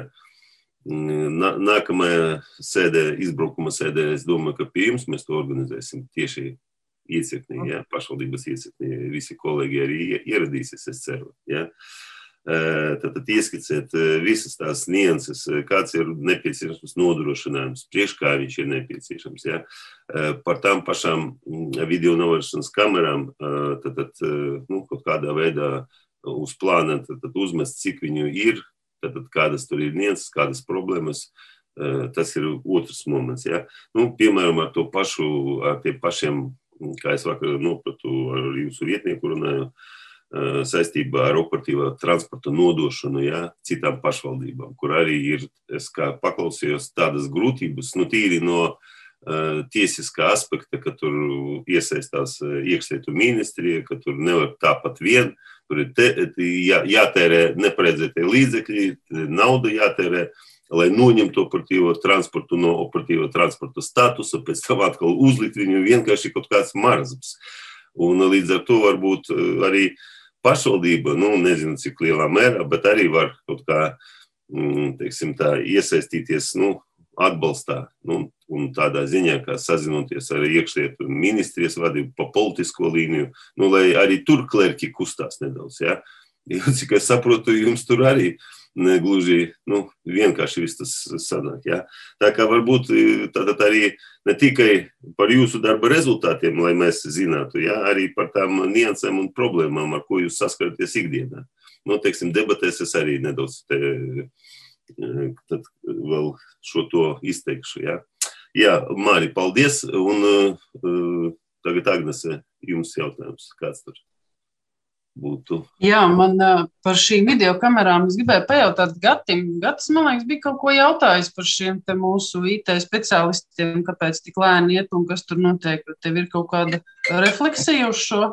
nākamajā sēdē, izbraukuma sēdē, es domāju, ka pie jums mēs to organizēsim tieši iecirknī, ja, pašvaldības iecirknī, visi kolēģi arī ieradīsies, es ceru, ja. Tad, tad ieskicēt visas tās nianses, kāds ir nepieciešams nodrošinājums, priekš kā viņš ir nepieciešams, ja. Par tām pašām video novēršanas kamerām, tad, tad nu, kaut kādā veidā uz plāna tad, tad uzmest, cik viņu ir, tad kādas tur ir nianses, kādas problēmas, tas ir otrs moments, ja. Nu, piemēram, ar to pašu, ar tiem pašiem, kā es vakar nopratu, ar jūsu vietnieku runāju, saistībā ar operatīvā transporta nodošanu, ja, citām pašvaldībām, kur arī ir, es kā paklausījos, tādas grūtības, nu, tīri no uh, tiesiskā aspekta, ka tur iesaistās iekšlietu ministrija, ka tur nevar tāpat vien, tur ir te, jā, jātērē neparedzētie līdzekļi, nauda jātērē, lai noņemtu operatīvo transportu no operatīvo transporta statusa, pēc tam atkal uzlikt viņu vienkārši kaut kāds marzums. Un līdz ar to varbūt arī pašvaldība, nu, nezinu, cik lielā mērā, bet arī var kaut kā, teiksim tā, iesaistīties, nu, atbalstā, nu, un tādā ziņā, kā sazinoties ar iekšlietu ministrijas vadību pa politisko līniju, nu, lai arī tur klerki kustās nedaudz, ja. Jo, cik es saprotu, jums tur arī negluži, nu, vienkārši viss tas sanāk, ja. Tā kā varbūt tātad arī ne tikai par jūsu darba rezultātiem, lai mēs zinātu, ja, arī par tām niansēm un problēmām, ar ko jūs saskaraties ikdienā. Nu, teiksim, debatēs es arī nedaudz te, tad vēl šo to izteikšu, ja. Jā, Māri, paldies, un uh, tagad Agnese, jums jautājums, kāds tur būtu? Jā, man uh, par šīm video kamerām es gribēju pajautāt Gatim. Gatis, man liekas, bija kaut ko jautājis par šiem te mūsu I T speciālistiem, kāpēc tik lēni iet un kas tur notiek, bet tev ir kaut kāda refleksija uz šo?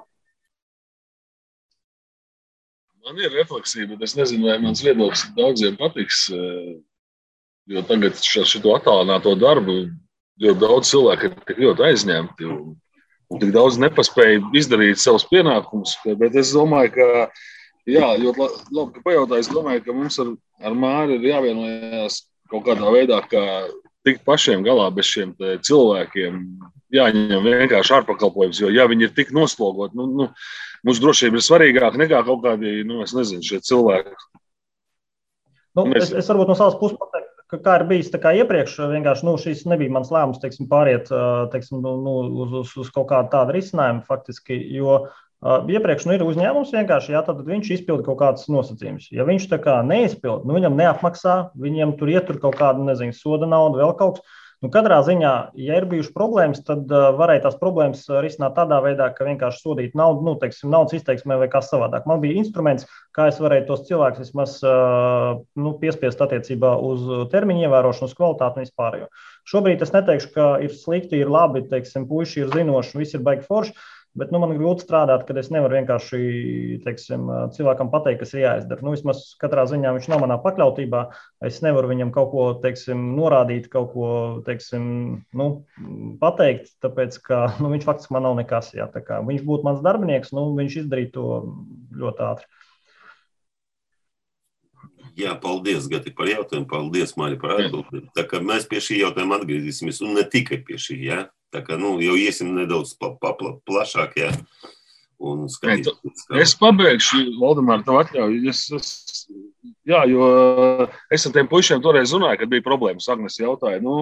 Man ir refleksija, bet es nezinu, vai mans viedoklis daudziem patiks, jo tagad šito attālināto darbu ļoti daudz cilvēku ir tik ļoti aizņemti un, un tik daudz nepaspēja izdarīt savus pienākumus, bet es domāju, ka, jā, ļoti labi, ka pajautāju, es domāju, ka mums ar, ar Māri ir jāvienojās kaut kādā veidā, ka tikt pašiem galā bez šiem cilvēkiem, jāņem vienkārši ārpakalpojums, jo ja viņi ir tik noslogot, nu, nu, mums drošība ir svarīgāk nekā kaut kādi, nu, es nezinu, šie cilvēki. Nu, es, es varbūt no savas puses pateiktu, ka kā ir bijis tā kā iepriekš, vienkārši, nu, šīs nebija mans lēmums, teiksim, pāriet, teiksim, nu, uz, uz, uz kaut kādu tādu risinājumu faktiski, jo uh, iepriekš, nu, ir uzņēmums vienkārši, jā, tad viņš izpilda kaut kādas nosacījumus. Ja viņš tā kā neizpilda, nu, viņam neapmaksā, viņam tur ietur kaut kādu, nezinu, soda naudu, vēl kaut kas. Nu, katrā ziņā, ja ir bijušas problēmas, tad uh, varēja tās problēmas risināt tādā veidā, ka vienkārši sodīt naudu, nu, teiksim, naudas izteiksmē vai kā savādāk. Man bija instruments, kā es varēju tos cilvēkus vismaz uh, nu, piespiest attiecībā uz termiņu ievērošanu, uz kvalitāti un vispārējo. Šobrīd es neteikšu, ka ir slikti, ir labi, teiksim, puiši ir zinoši, viss ir baigi forši. Bet nu, man ir grūti strādāt, kad es nevaru vienkārši teiksim, cilvēkam pateikt, kas ir jāizdara. Nu, vismaz katrā ziņā viņš nav manā pakļautībā. Es nevaru viņam kaut ko teiksim, norādīt, kaut ko teiksim, nu, pateikt, tāpēc ka nu, viņš faktiski man nav nekas. Jā, tā kā viņš būtu mans darbinieks, nu, viņš izdarītu to ļoti ātri. Jā, paldies, Gati, par jautājumu. Paldies, Māri, par atbildi. Tā kā mēs pie šī jautājuma atgriezīsimies, un ne tikai pie šī, jā. Tā kā, nu, jau iesim nedaudz pa, pa, pa, plašāk, jā. Un skatīsimies. Kā... Es pabeigšu, Valdemār, tev atļauju. Es, es, jā, jo es ar tiem puišiem toreiz runāju, kad bija problēmas. Agnes jautāja, nu,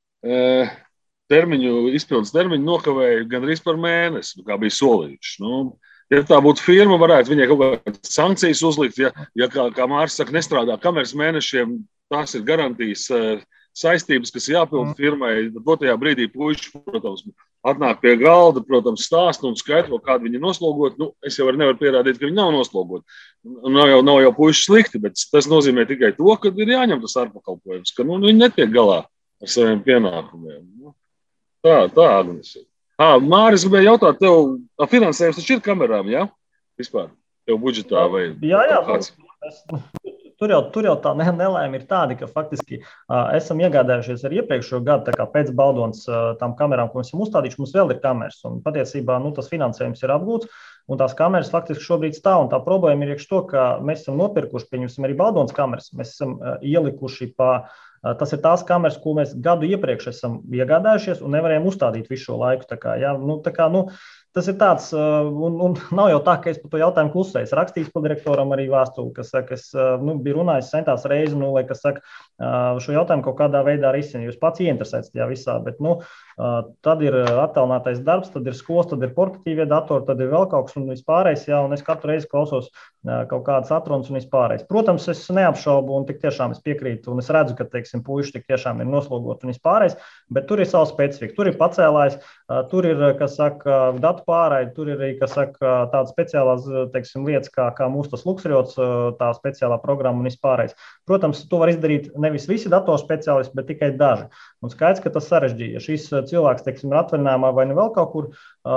termiņu, izpildes termiņu nokavēju gandrīz par mēnesi, kā bija solījuši. Nu, ja tā būtu firma, varētu viņai kaut kādas sankcijas uzlikt, ja, ja kā, kā Māris saka, nestrādā kameras mēnešiem, tās ir garantijas saistības, kas jāpilda firmai. Dotajā brīdī puiši, protams, atnāk pie galda, protams, stāst un skaidro, kādu viņi ir noslogot. Nu, es jau nevaru pierādīt, ka viņi nav noslogot. Nav jau, nav jau puiši slikti, bet tas nozīmē tikai to, ka ir jāņem tas ārpakalpojums, ka nu, viņi netiek galā ar saviem pienākumiem. Tā, tā, Agnes. À, Māris, gribēja jautāt, tev finansējums taču ir kamerām, jā? Vispār, tev budžetā vai jā, jā, kāds? Es, tur, jau, tur jau tā nelēma ir tāda, ka faktiski uh, esam iegādājušies ar iepriekšējo gadu, tā kā pēc Baldons uh, tām kamerām, ko mēs esam uzstādījuši, mums vēl ir kameras. Un patiesībā nu, tas finansējums ir apgūts, un tās kameras faktiski šobrīd stāv. Un tā problēma ir iekš to, ka mēs esam nopirkuši, pieņemsim arī Baldons kameras, mēs esam uh, ielikuši pa... Tas ir tās kameras, ko mēs gadu iepriekš esam iegādājušies un nevarējām uzstādīt visu šo laiku. Tā kā, jā, nu, tā kā, nu, tas ir tāds, un, un nav jau tā, ka es par to jautājumu klusēju. Es rakstīju pildirektoram arī vēstuli, kas saka, es nu, biju runājis centās reizi, nu, lai, kas saka, šo jautājumu kaut kādā veidā risina. Jūs pats ieinteresēts tajā visā, bet, nu, tad ir attālinātais darbs, tad ir skolas, tad ir portatīvie datori, tad ir vēl kaut kas un vispārējais, jā, un es katru reizi klausos kaut kādas atrunas un vispārējais. Protams, es neapšaubu un tik tiešām es piekrītu, un es redzu, ka, teiksim, puiši tik tiešām ir noslogot un vispārējais, bet tur ir savu specifiku. Tur ir pacēlājs, tur ir, kas saka, datu pārraidi, tur ir arī, kas saka, tādas speciālās, teiksim, lietas, kā, kā mūsu tas Luxriots, tā speciālā programma un vispārējais. Protams, to var izdarīt nevis visi datoru speciālisti, bet tikai daži. Un skaidrs, ka tas sarežģīja. Ja šis cilvēks, teiksim, ir atvaļinājumā vai nu vēl kaut kur,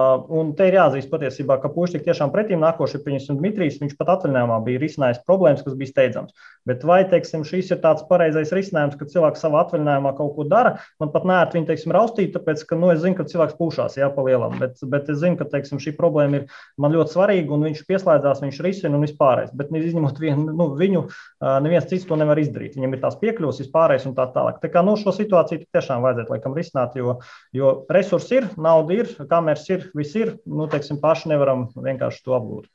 un te ir jāatzīst patiesībā, ka puiši tik tiešām pretīm nākoši, piemēram, Dmitrijs, viņš pat atvaļinājumā bija risinājis problēmas, kas bija steidzams. Bet vai, teiksim, šis ir tāds pareizais risinājums, ka cilvēks savā atvaļinājumā kaut ko dara, man pat neērt viņu, teiksim, raustīt, tāpēc, ka, nu, es zinu, ka cilvēks pūšās, jā, pa lielam, bet, bet es zinu, ka, teiksim, šī problēma ir man ļoti svarīga, un viņš pieslēdzās, viņš risina un vispārējais, bet izņemot vienu, nu, viņu, neviens cits to nevar izdarīt. Viņam ir tās piekļuvas, vispārējais un tā tālāk. Tā kā, nu, šo situāciju tiešām vajadzētu laikam risināt, jo, jo resursi ir, nauda ir, kameras ir, viss ir, nu, teiksim, paši nevaram vienkārši to apgūt.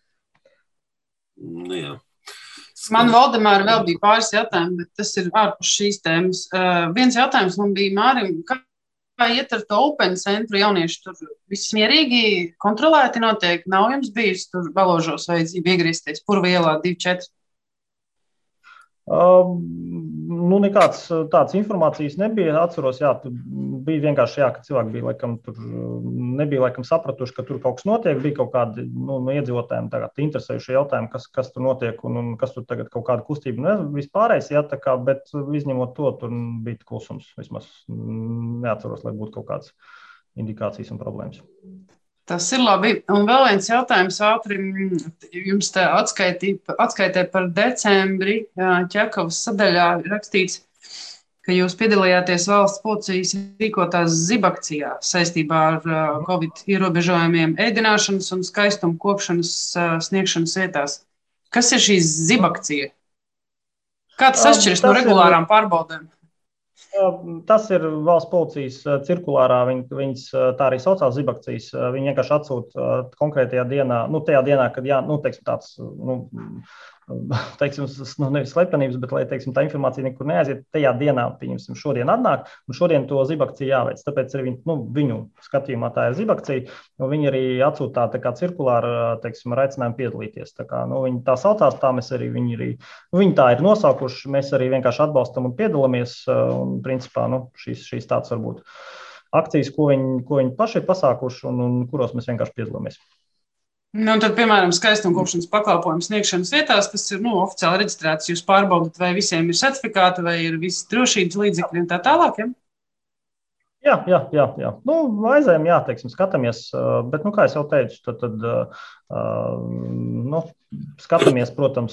Nu, jā. Man, Valdemāra, vēl bija pāris jautājumi, bet tas ir ārpus šīs tēmas. Uh, viens jautājums man bija Mārim, kā iet ar to Open centru jaunieši tur viss mierīgi, kontrolēti notiek, nav jums bijis tur Baložos vajadzība iegriezties Purvielā divi četri? Uh, nu, nekāds tāds informācijas nebija. Atceros, jā, bija vienkārši, jā, ka cilvēki bija, laikam, tur nebija, laikam, sapratuši, ka tur kaut kas notiek, bija kaut kādi, nu, iedzīvotājiem tagad interesējušie jautājumi, kas, kas tur notiek un, un kas tur tagad kaut kāda kustība. Nu, vispārējais, jā, tā kā, bet izņemot to, tur bija klusums. Vismaz neatceros, lai būtu kaut kādas indikācijas un problēmas. Tas ir labi. Un vēl viens jautājums ātri. Jums te atskaitē par decembri Ķekavas sadaļā rakstīts, ka jūs piedalījāties valsts policijas rīkotās zibakcijā saistībā ar Covid ierobežojumiem ēdināšanas un skaistumu kopšanas sniegšanas vietās. Kas ir šī zibakcija? Kā tas atšķiras no regulārām pārbaudēm? Tas ir valsts policijas cirkulārā, viņ, viņas tā arī saucās zibakcijas. Viņi vienkārši atsūta konkrētajā dienā, nu, tajā dienā, kad, jā, nu, teiksim, tāds, nu, teiksim, nu, nevis slepenības, bet, lai, teiksim, tā informācija nekur neaiziet, tajā dienā, pieņemsim, šodien atnāk, un šodien to zibakciju jāveic. Tāpēc arī viņi, nu, viņu skatījumā tā ir zibakcija, un viņi arī atsūtā tā kā cirkulāra, teiksim, ar aicinājumu piedalīties. Tā kā, nu, viņi tā saucās, tā mēs arī, viņi arī, nu, viņi tā ir nosaukuši, mēs arī vienkārši atbalstam un piedalāmies, un, principā, nu, šīs, šīs tāds varbūt akcijas, ko viņi, ko viņi paši ir pasākuši, un, un kuros mēs vienkārši piedalāmies. Nu, tad, piemēram, skaistuma kopšanas pakalpojumu sniegšanas vietās, kas ir, nu, oficiāli reģistrēts, jūs pārbaudat, vai visiem ir certifikāti, vai ir visi drošības līdzekļi un tā tālāk, ja? Jā, jā, jā, jā. Nu, aizējam, jā, teiksim, skatāmies, bet, nu, kā es jau teicu, tad, tad nu, skatāmies, protams,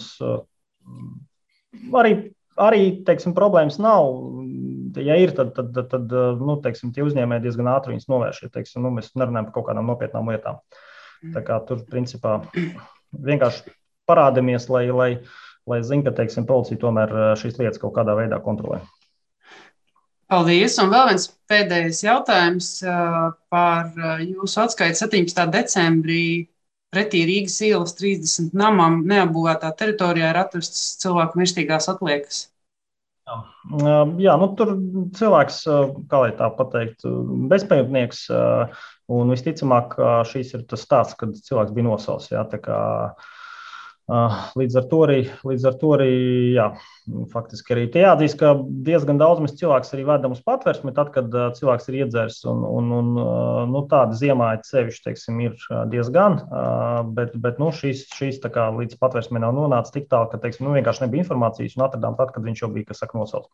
arī, arī, teiksim, problēmas nav. Ja ir, tad, tad, tad, tad nu, teiksim, tie uzņēmēji diezgan ātri viņas novērš, ja, teiksim, nu, mēs nerunājam par kaut kādām nopietnām lietām. Tā kā tur, principā, vienkārši parādamies, lai, lai lai zinu, ka, teiksim, policija tomēr šīs lietas kaut kādā veidā kontrolē. Paldies. Un vēl viens pēdējais jautājums par jūsu atskaiti septiņpadsmitā decembrī pretī Rīgas ielas trīsdesmit namam neapbūvētā teritorijā ir atrastas cilvēku mirstīgās atliekas. Jā, nu tur cilvēks, kā lai tā pateikt, bezpajumtnieks, un visticamāk šīs ir tas stāsts, kad cilvēks bija nosals, jā, tā kā līdz ar to arī, līdz ar to arī, jā, faktiski arī te jāatzīst, ka diezgan daudz mēs cilvēks arī vedam uz patversmi, tad, kad cilvēks ir iedzērs, un, un, un nu, tāda ziemā sevišķi, teiksim, ir diezgan, bet, bet nu, šīs, šīs tā kā līdz patversmē nav nonācis tik tālu, ka, teiksim, nu, vienkārši nebija informācijas un atradām tad, kad viņš jau bija, kas saka, nosauts.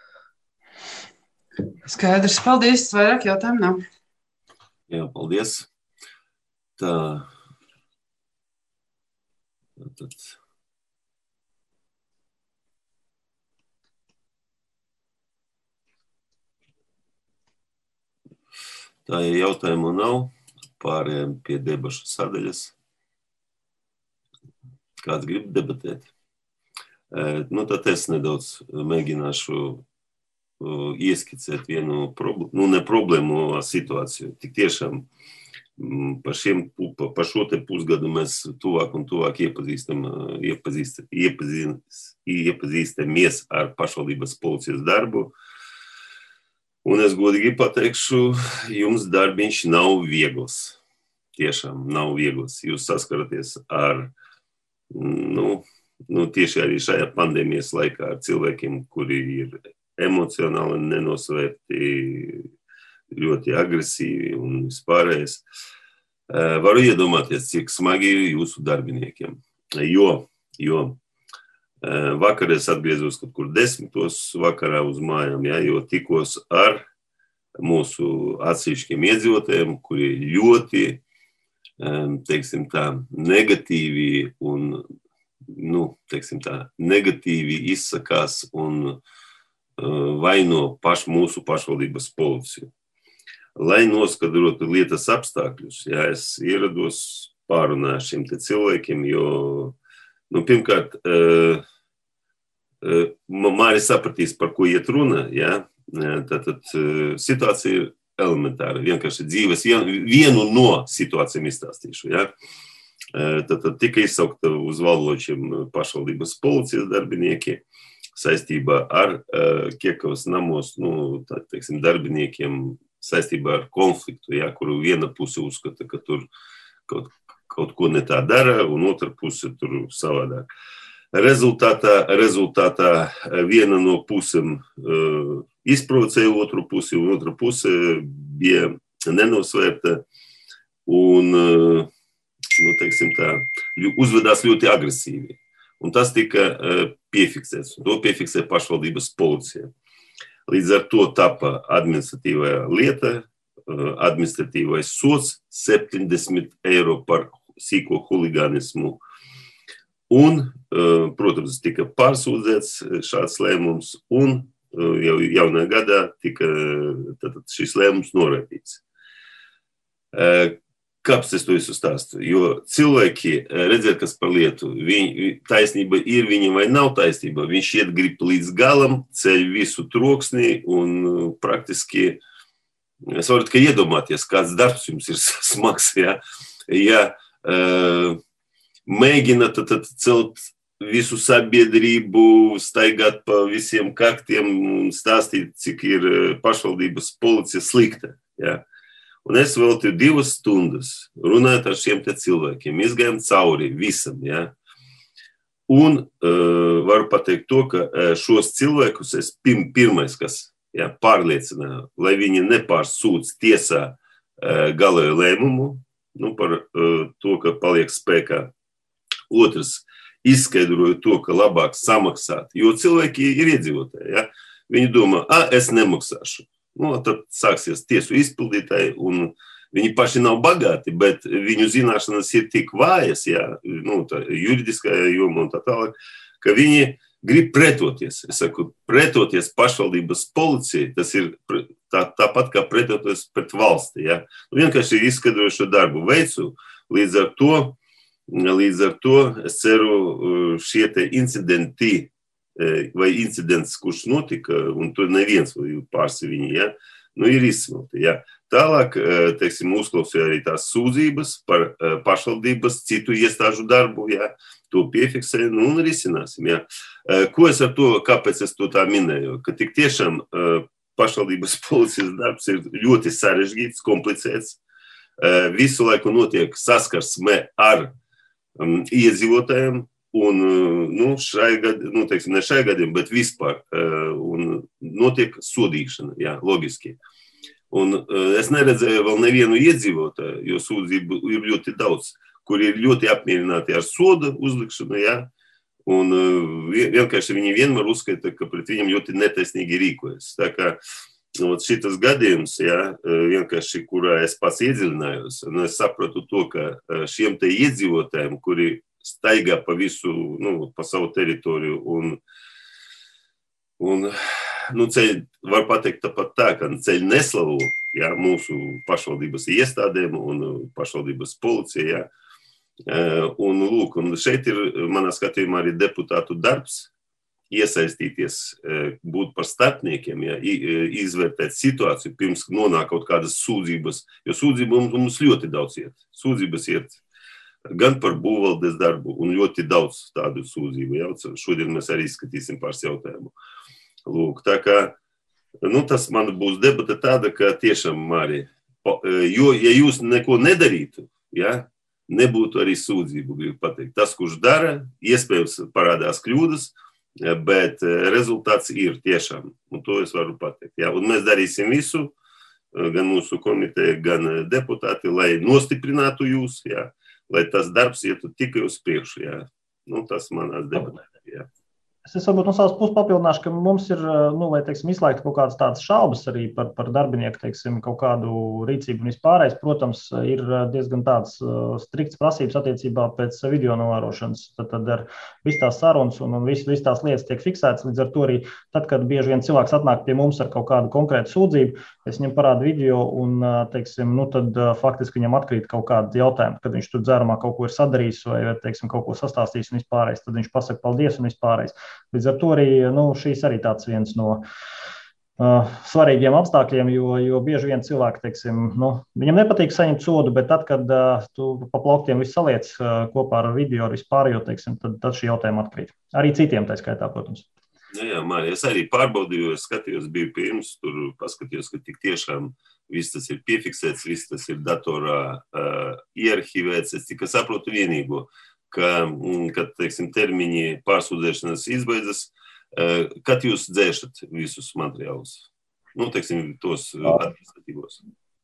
Skaidrs, paldies, vairāk jautājumu nav. Jā, paldies. Tā. Tad. Tā ja jautājumu nav, pārējām pie debašu sadaļas. Kāds grib debatēt? Nu, tad es nedaudz mēģināšu ieskicēt vienu problēmu, nu, ne problēmu, a situāciju. Tik tiešām par, šiem, par šo te pusgadu mēs tuvāk un tuvāk iepazīstam, iepazīst, iepazīst, iepazīstamies ar pašvaldības policijas darbu. Un es godīgi pateikšu, jums darbiņš nav viegls. Tiešām nav viegls. Jūs saskaraties ar, nu, nu tieši arī šajā pandēmijas laikā ar cilvēkiem, kuri ir emocionāli nenosvērti, ļoti agresīvi un vispārējais. Varu iedomāties, cik smagi ir jūsu darbiniekiem. Jo, jo vakar es atgriezos kaut kur desmitos vakarā uz mājām, ja, jo tikos ar mūsu atsevišķiem iedzīvotājiem, kuri ļoti, teiksim tā, negatīvi un, nu, teiksim tā, negatīvi izsakās un vaino paš, mūsu pašvaldības policiju. Lai noskaidrotu lietas apstākļus, jā, es ierados pārunāt šiem te cilvēkiem, jo, nu, pirmkārt, uh, uh, Māri sapratīs, par ko iet runa, jā, tātad uh, situācija ir elementāra, vienkārši dzīves, vienu no situācijām izstāstīšu, jā. Uh, tātad tika izsaukta uz Valločiem pašvaldības policijas darbinieki saistībā ar uh, Kiekavas namos, nu, tā, teiksim, darbiniekiem, saistībā ar konfliktu, ja, kuru viena puse uzskata, ka tur kaut, kaut ko ne tā dara, un otra puse tur savādāk. Rezultātā, rezultātā viena no pusēm uh, izprovocēja otru pusi, un otra puse bija nenosvērta, un, uh, nu, teiksim tā, uzvedās ļoti agresīvi. Un tas tika uh, piefiksēts, un to piefiksēja pašvaldības policija. Līdz ar to tapa administratīvā lieta, administratīvais sods septiņdesmit eiro par sīko huligānismu. Un, protams, tika pārsūdzēts šāds lēmums, un jau jaunajā gadā tika tātad šis lēmums noraidīts. Kāpēc es to visu stāstu? Jo cilvēki redzēt, kas par lietu, viņi, taisnība ir viņam vai nav taisnība, viņš iet grib līdz galam, ceļ visu troksni un praktiski, es varu tikai iedomāties, kāds darbs jums ir smags, ja, ja uh, mēģina tad, tad celt visu sabiedrību, staigāt pa visiem kaktiem un stāstīt, cik ir pašvaldības policija slikta, ja. Un es veltīju divas stundas runājot ar šiem te cilvēkiem, izgājām cauri visam, ja. Un uh, varu pateikt to, ka šos cilvēkus es pirm, pirmais, kas ja, pārliecināju, lai viņi nepārsūdz tiesā uh, galēju lēmumu, nu, par uh, to, ka paliek spēkā. Otrs, izskaidroju to, ka labāk samaksāt, jo cilvēki ir iedzīvotāji, ja. Viņi domā, a, es nemaksāšu. Nu, tad sāksies tiesu izpildītāji, un viņi paši nav bagāti, bet viņu zināšanas ir tik vājas, jā, nu, tā juridiskajā jomā un tā tālāk, ka viņi grib pretoties. Es saku, pretoties pašvaldības policijai, tas ir tā, tāpat kā pretoties pret valsti, jā. Nu, vienkārši izskaidroju šo darbu veicu, līdz ar to Līdz ar to es ceru, šie te incidenti vai incidents, kurš notika, un tur neviens vai pārsi viņi, ja, nu ir izsmelti. Ja. Tālāk, teiksim, uzklausīja arī tās sūdzības par pašvaldības citu iestāžu darbu, ja, to piefiksēju, nu un risināsim. Ja. Ko es ar to, kāpēc es to tā minēju? Ka tik tiešām pašvaldības policijas darbs ir ļoti sarežģīts, komplicēts. Visu laiku notiek saskarsme ar um, iedzīvotājiem, un nu, šai gadiem, nu, teiksim, ne šai gadiem, bet vispār, un notiek sodīšana, jā, logiski. Un es neredzēju vēl nevienu iedzīvotāju, jo sūdzību ir ļoti daudz, kuri ir ļoti apmierināti ar soda uzlikšanu, jā, un vienkārši viņi vienmēr uzskata, ka pret viņiem ļoti netaisnīgi rīkojas. Tā kā šitas gadījums, jā, vienkārši, kurā es pats iedziļinājos, un es sapratu to, ka šiem te iedzīvotājiem, kuri staigā pa visu, nu, pa savu teritoriju un, un nu, ceļ, var pateikt tāpat tā, ka ceļ neslavu, jā, mūsu pašvaldības iestādēm un pašvaldības policija, jā. Un, lūk, un šeit ir, manā skatījumā, arī deputātu darbs iesaistīties, būt par starpniekiem, jā, izvērtēt situāciju, pirms nonāk kaut kādas sūdzības, jo sūdzību mums ļoti daudz iet. Sūdzības iet gan par būvvaldes darbu, un ļoti daudz tādu sūdzību. Ja? Šodien mēs arī skatīsim pāris jautājumu. Lūk, tā kā, nu, tas man būs debata tāda, ka tiešām, Mārija, jo, ja jūs neko nedarītu, ja, nebūtu arī sūdzību, gribu pateikt. Tas, kurš dara, iespējams parādās kļūdas, bet rezultāts ir tiešām, un to es varu pateikt. Ja? Un mēs darīsim visu, gan mūsu komiteja, gan deputāti, lai nostiprinātu jūs, ja? Lai tas darbs ietu tikai uz priekšu, jā. Nu, tas manās debatēs, jā. Es varbūt no savas puses papildināšu, ka mums ir, nu, lai, teiksim, izslēgt kaut kādas tādas šaubas arī par, par darbinieku, teiksim, kaut kādu rīcību un vispārējais. Protams, ir diezgan tāds strikts prasības attiecībā pēc video novērošanas. Tad, tad ar visu tās sarunas un, un visu, visu tās lietas tiek fiksētas. Līdz ar to arī tad, kad bieži vien cilvēks atnāk pie mums ar kaut kādu konkrētu sūdzību, es viņam parādu video un, teiksim, nu, tad faktiski viņam atkrīt kaut kādi jautājumi, kad viņš tur dzērumā kaut ko ir sadarījis vai, teiksim, kaut ko sastāstījis un vispārējais. Tad viņš pasaka paldies un vispārējais. Līdz ar to arī, nu, šīs arī tāds viens no uh, svarīgiem apstākļiem, jo, jo bieži vien cilvēki, teiksim, nu, viņam nepatīk saņemt sodu, bet tad, kad uh, tu pa plauktiem visu saliec uh, kopā ar video ar vispārējo, teiksim, tad, tad šī jautājuma atkrīt. Arī citiem tā skaitā, protams. Jā, Mārija, es arī pārbaudīju, es skatījos, biju pie jums, tur paskatījos, ka tik tiešām viss tas ir piefiksēts, viss tas ir datorā uh, ierarhivēts, es tikai saprotu vienīgo. Ka, kad, teiksim, termiņi pārsūdzēšanas izbeidzas, kad jūs dzēšat visus materiālus? Nu, teiksim, tos administratīvos.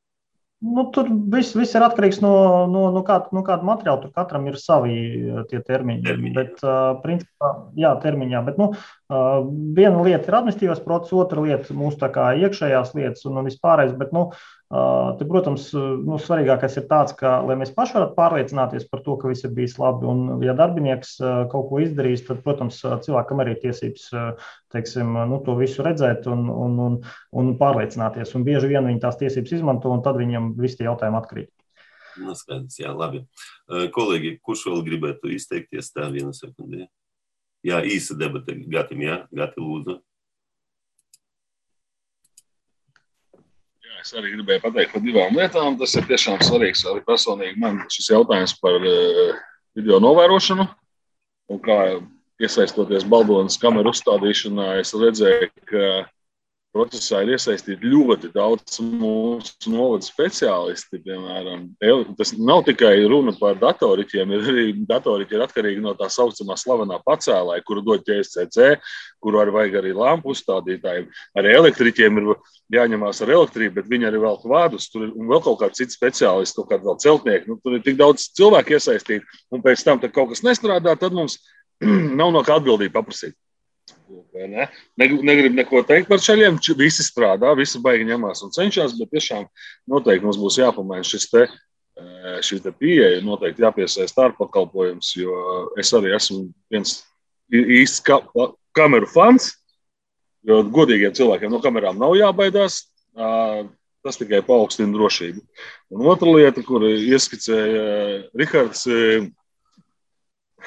Nu, tur viss, viss ir atkarīgs no, no, no, kā, no kāda materiāla. Tur katram ir savi tie termiņi. Termiņi. Bet, uh, principā, jā, termiņā. Bet, nu, uh, viena lieta ir administratīvas process, otra lieta mūsu tā kā iekšējās lietas un vispārējais. Bet, nu, uh, te, protams, nu, svarīgākais ir tāds, ka, lai mēs paši varētu pārliecināties par to, ka viss ir bijis labi. Un, ja darbinieks uh, kaut ko izdarīs, tad, protams, cilvēkam arī ir tiesības, uh, teiksim, nu, to visu redzēt un, un, un, un pārliecināties. Un bieži vien viņi tās tiesības izmanto, un tad viņam visi tie jautājumi atkrīt. Nu, skaidrs, jā, labi. Kolēģi, kurš vēl gribētu izteikties tā viena sekundē? Jā, īsa debata, Gatim, jā? Gati, lūdzu. Jā, es arī gribēju pateikt par divām lietām. Tas ir tiešām svarīgs arī personīgi man šis jautājums par video novērošanu. Un kā iesaistoties Baldonas kameru uzstādīšanā, es redzēju, ka procesā ir iesaistīti ļoti daudz mūsu novada speciālisti, piemēram. Tas nav tikai runa par datoriķiem, ir arī datoriķi ir atkarīgi no tā saucamā slavenā pacēlāja, kuru dod J S C C, kuru arī vajag arī lampu uzstādītājiem. Arī elektriķiem ir jāņemās ar elektrību, bet viņi arī velk vādus, tur ir un vēl kaut kādi citi speciālisti, kaut kādi vēl celtnieki. Nu, tur ir tik daudz cilvēku iesaistīti, un pēc tam, tad kaut kas nestrādā, tad mums nav no kā atbildība paprasīt. Ne? Negribu neko teikt par šaļiem, visi strādā, visi baigi ņemās un cenšas, bet tiešām noteikti mums būs jāpamaina šis te, šī te pieeja, noteikti jāpiesaist ārpakalpojums, jo es arī esmu viens īsts ka, kameru fans, jo godīgiem cilvēkiem no kamerām nav jābaidās, tas tikai paaugstina drošību. Un otra lieta, kur ieskicēja Rihards,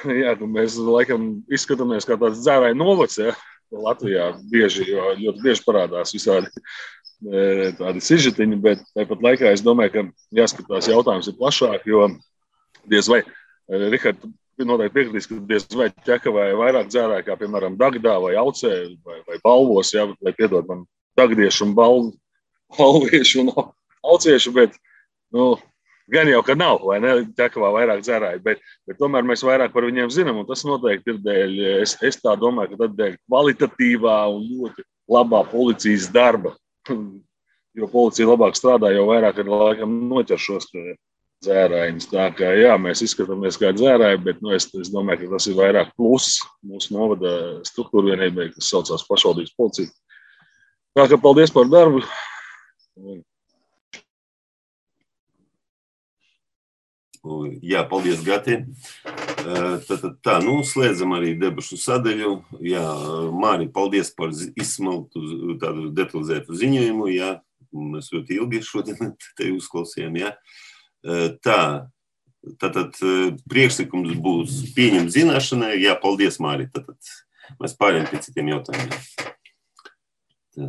jā, mēs laikam izskatāmies kā tāds dzērāju novads, ja? Latvijā bieži, jo ļoti bieži parādās visādi tādi sižetiņi, bet tāpat laikā es domāju, ka jāskatās jautājums ir plašāk, jo diez vai, Rihard, noteikti piekritīs, ka diez vai ķeka vai vairāk dzērāji, kā piemēram Dagdā vai Aucē vai, vai Balvos, jā, lai piedod man dagdiešu un balv, balviešu un auciešu, bet, nu, gan jau, ka nav, vai ne, ķeka vai vairāk dzērāji, bet, bet tomēr mēs vairāk par viņiem zinām, un tas noteikti ir dēļ, es, es tā domāju, ka tad dēļ kvalitatīvā un ļoti labā policijas darba, jo policija labāk strādā, jo vairāk ir laikam noķer šos dzērājiņus. Tā kā, jā, mēs izskatāmies kā dzērāji, bet nu, es, es domāju, ka tas ir vairāk pluss mūsu novada struktūra vienībai, kas saucās pašvaldības policija. Tā kā paldies par darbu. Jā, paldies, Gati. Tad tā, nu, slēdzam arī debašu sadaļu. Jā, Māri, paldies par izsmaltu tādu detalizētu ziņojumu. Jā, mēs ļoti ilgi šodien te uzklausījām, jā. Tā, tātad priekšlikums būs pieņemt zināšanai. Jā, paldies, Māri. Tātad mēs pārējām pie citiem jautājumiem. Tā.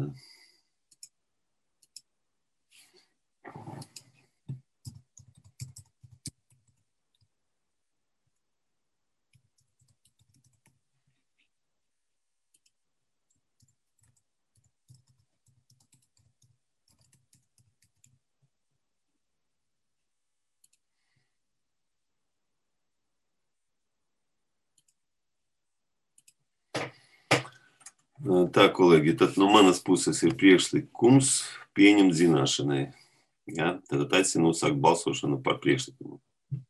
Tā, kolēģi, tad no manas puses ir priekšlikums pieņemt zināšanai. Ja? Tad aicinu uzsākt balsošanu par priekšlikumu.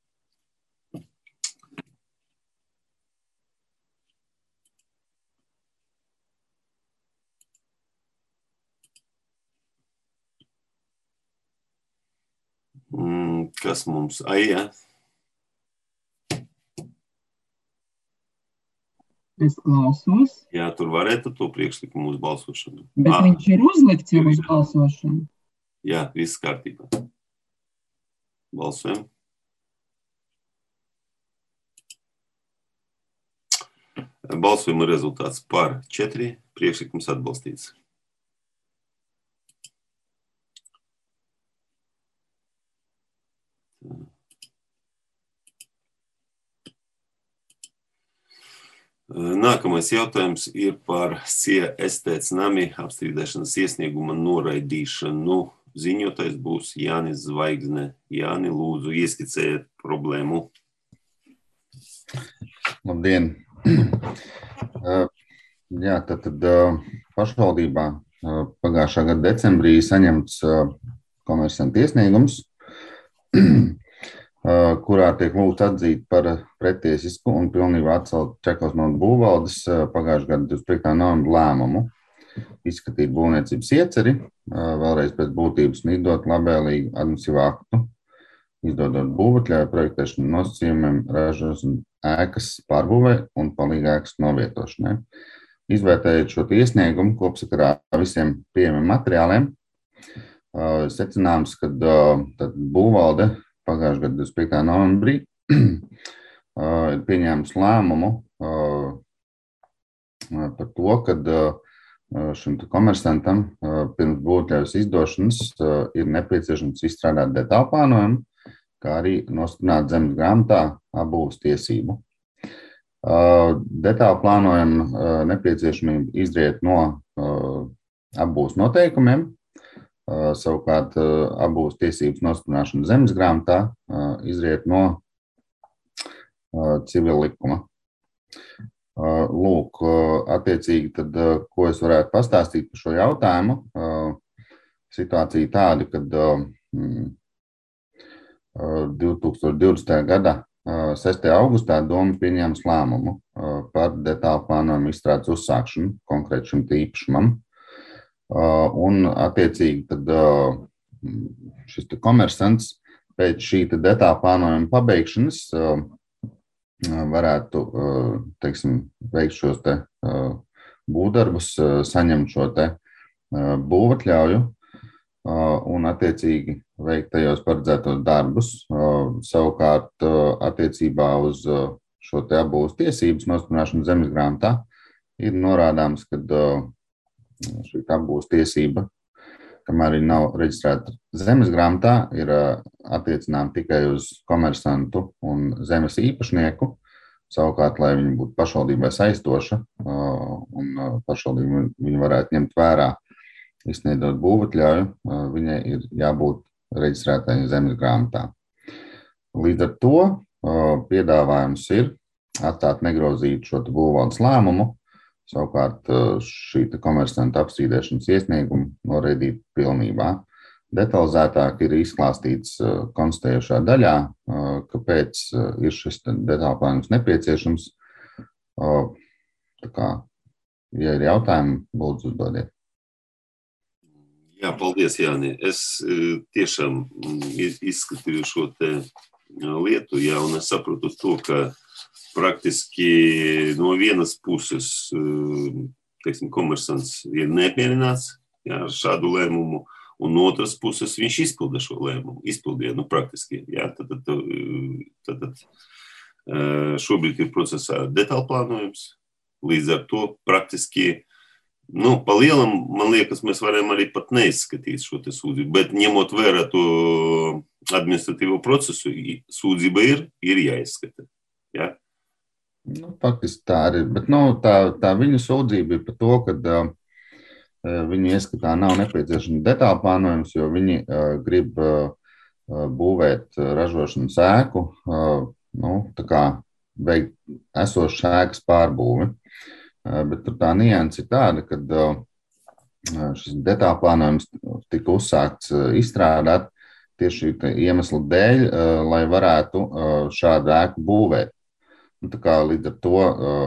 Kas mums? Aija? Es klausos. Jā, tur varētu to priekšlikumu uz balsošanu. Bet à, viņš ir uzlikts jau uz balsošanu. Jā, viss kārtībā. Balsojam. Balsojuma rezultāts par četri, priekšlikums atbalstīts. Nākamais jautājums ir par Cija Estēts nami apstrīdēšanas iesnieguma noraidīšanu. Ziņotājs būs Jānis Zvaigzne. Jāni, lūdzu, ieskicējiet problēmu. Labdien! Jā, tad, tad pašvaldībā pagājušā gada decembrī saņemts komersantu iesniegums, kurā tiek lūgts atzīt par pretiesisku un pilnībā atcelt Čekavas novada būvvaldes pagājušā gada divdesmit piekta novembra lēmumu, izskatīt būvniecības ieceri, vēlreiz pēc būtības izdot labēlīgu administratīvu aktu, izdodot būvatļauju projektēšanu nosacījumiem ražošanas ēkas pārbūvē un palīga ēkas novietošanai. Izvērtējot šo iesniegumu kopsakarā visiem pieejamiem materiāliem, secināms, ka būvvalde pagājušā gada divdesmit piekta novembrī ir pieņēmis lēmumu par to, ka šim komersantam pirms būvotļaujas izdošanas ir nepieciešams izstrādāt detālu plānojumu, kā arī nostiprināt zemes grāmatā apbūves tiesību. Detālu plānojumu nepieciešamība izriet no apbūves noteikumiem. Savukārt apbūves tiesības nostiprināšana zemes grāmatā izriet no civila likuma. Lūk, attiecīgi tad, ko es varētu pastāstīt par šo jautājumu. Situācija tāda, kad divi tūkstoši divdesmitajā gada sestajā augustā Doma pieņēma lēmumu par detālu plānojumu izstrādes uzsākšanu konkrēti šim īpašumam. Un, attiecīgi, tad šis komersants pēc šī detāla plānojuma pabeigšanas varētu, teiksim, veikt šos te būvdarbus, saņemt šo te būvatļauju un, attiecīgi, veikt tajos paredzētos darbus. Savukārt, attiecībā uz šo te apbūves tiesības nostiprināšanu zemes grāmatā, ir norādāms, ka šī apbūves tiesība, kamēr viņa nav reģistrēta zemes grāmatā, ir attiecināma tikai uz komersantu un zemes īpašnieku. Savukārt, lai viņa būtu pašvaldībai saistoša un pašvaldība viņu varētu ņemt vērā, izsniedzot būvatļauju, viņai ir jābūt reģistrētai zemes grāmatā. Līdz ar to piedāvājums ir atstāt negrozīt šo būvvaldes lēmumu, savukārt šī komersanta apstrīdēšanas iesniegumu noraidīt pilnībā. Detalizētāk ir izklāstīts konstatējošā daļā, kāpēc ir šis detālplānums nepieciešams. Tā kā, ja ir jautājumi, lūdzu uzdodiet. Jā, paldies, Jāni. Es tiešām izskatīju šo te lietu, jā, un es saprotu to, ka praktiski no vienas puses, teiksim, komersants ir neapmierināts, jā, ar šādu lēmumu, un no otras puses viņš izpilda šo lēmumu, izpildīja, nu, praktiski, jā, tad, tad, tad šobrīd ir procesā detālplānojums, līdz ar to praktiski, nu, pa lielam, man liekas, mēs varam arī pat neizskatīt šo te sūdzību, bet ņemot vērā to administratīvo procesu, sūdzība ir, ir jāizskata. Ja? Nu, faktiski tā arī, bet nu, tā, tā viņu sūdzība ir par to, ka uh, viņu ieskatā nav nepieciešama detālplānojums, jo viņi uh, grib uh, būvēt ražošanas ēku, uh, nu, tā kā veikt esošas ēkas pārbūvi. Bet tur tā nianse ir tāda, ka šis detālplānojums tika uzsākts izstrādāt tieši iemeslu dēļ, lai varētu šādu ēku būvēt. Tā kā līdz ar to,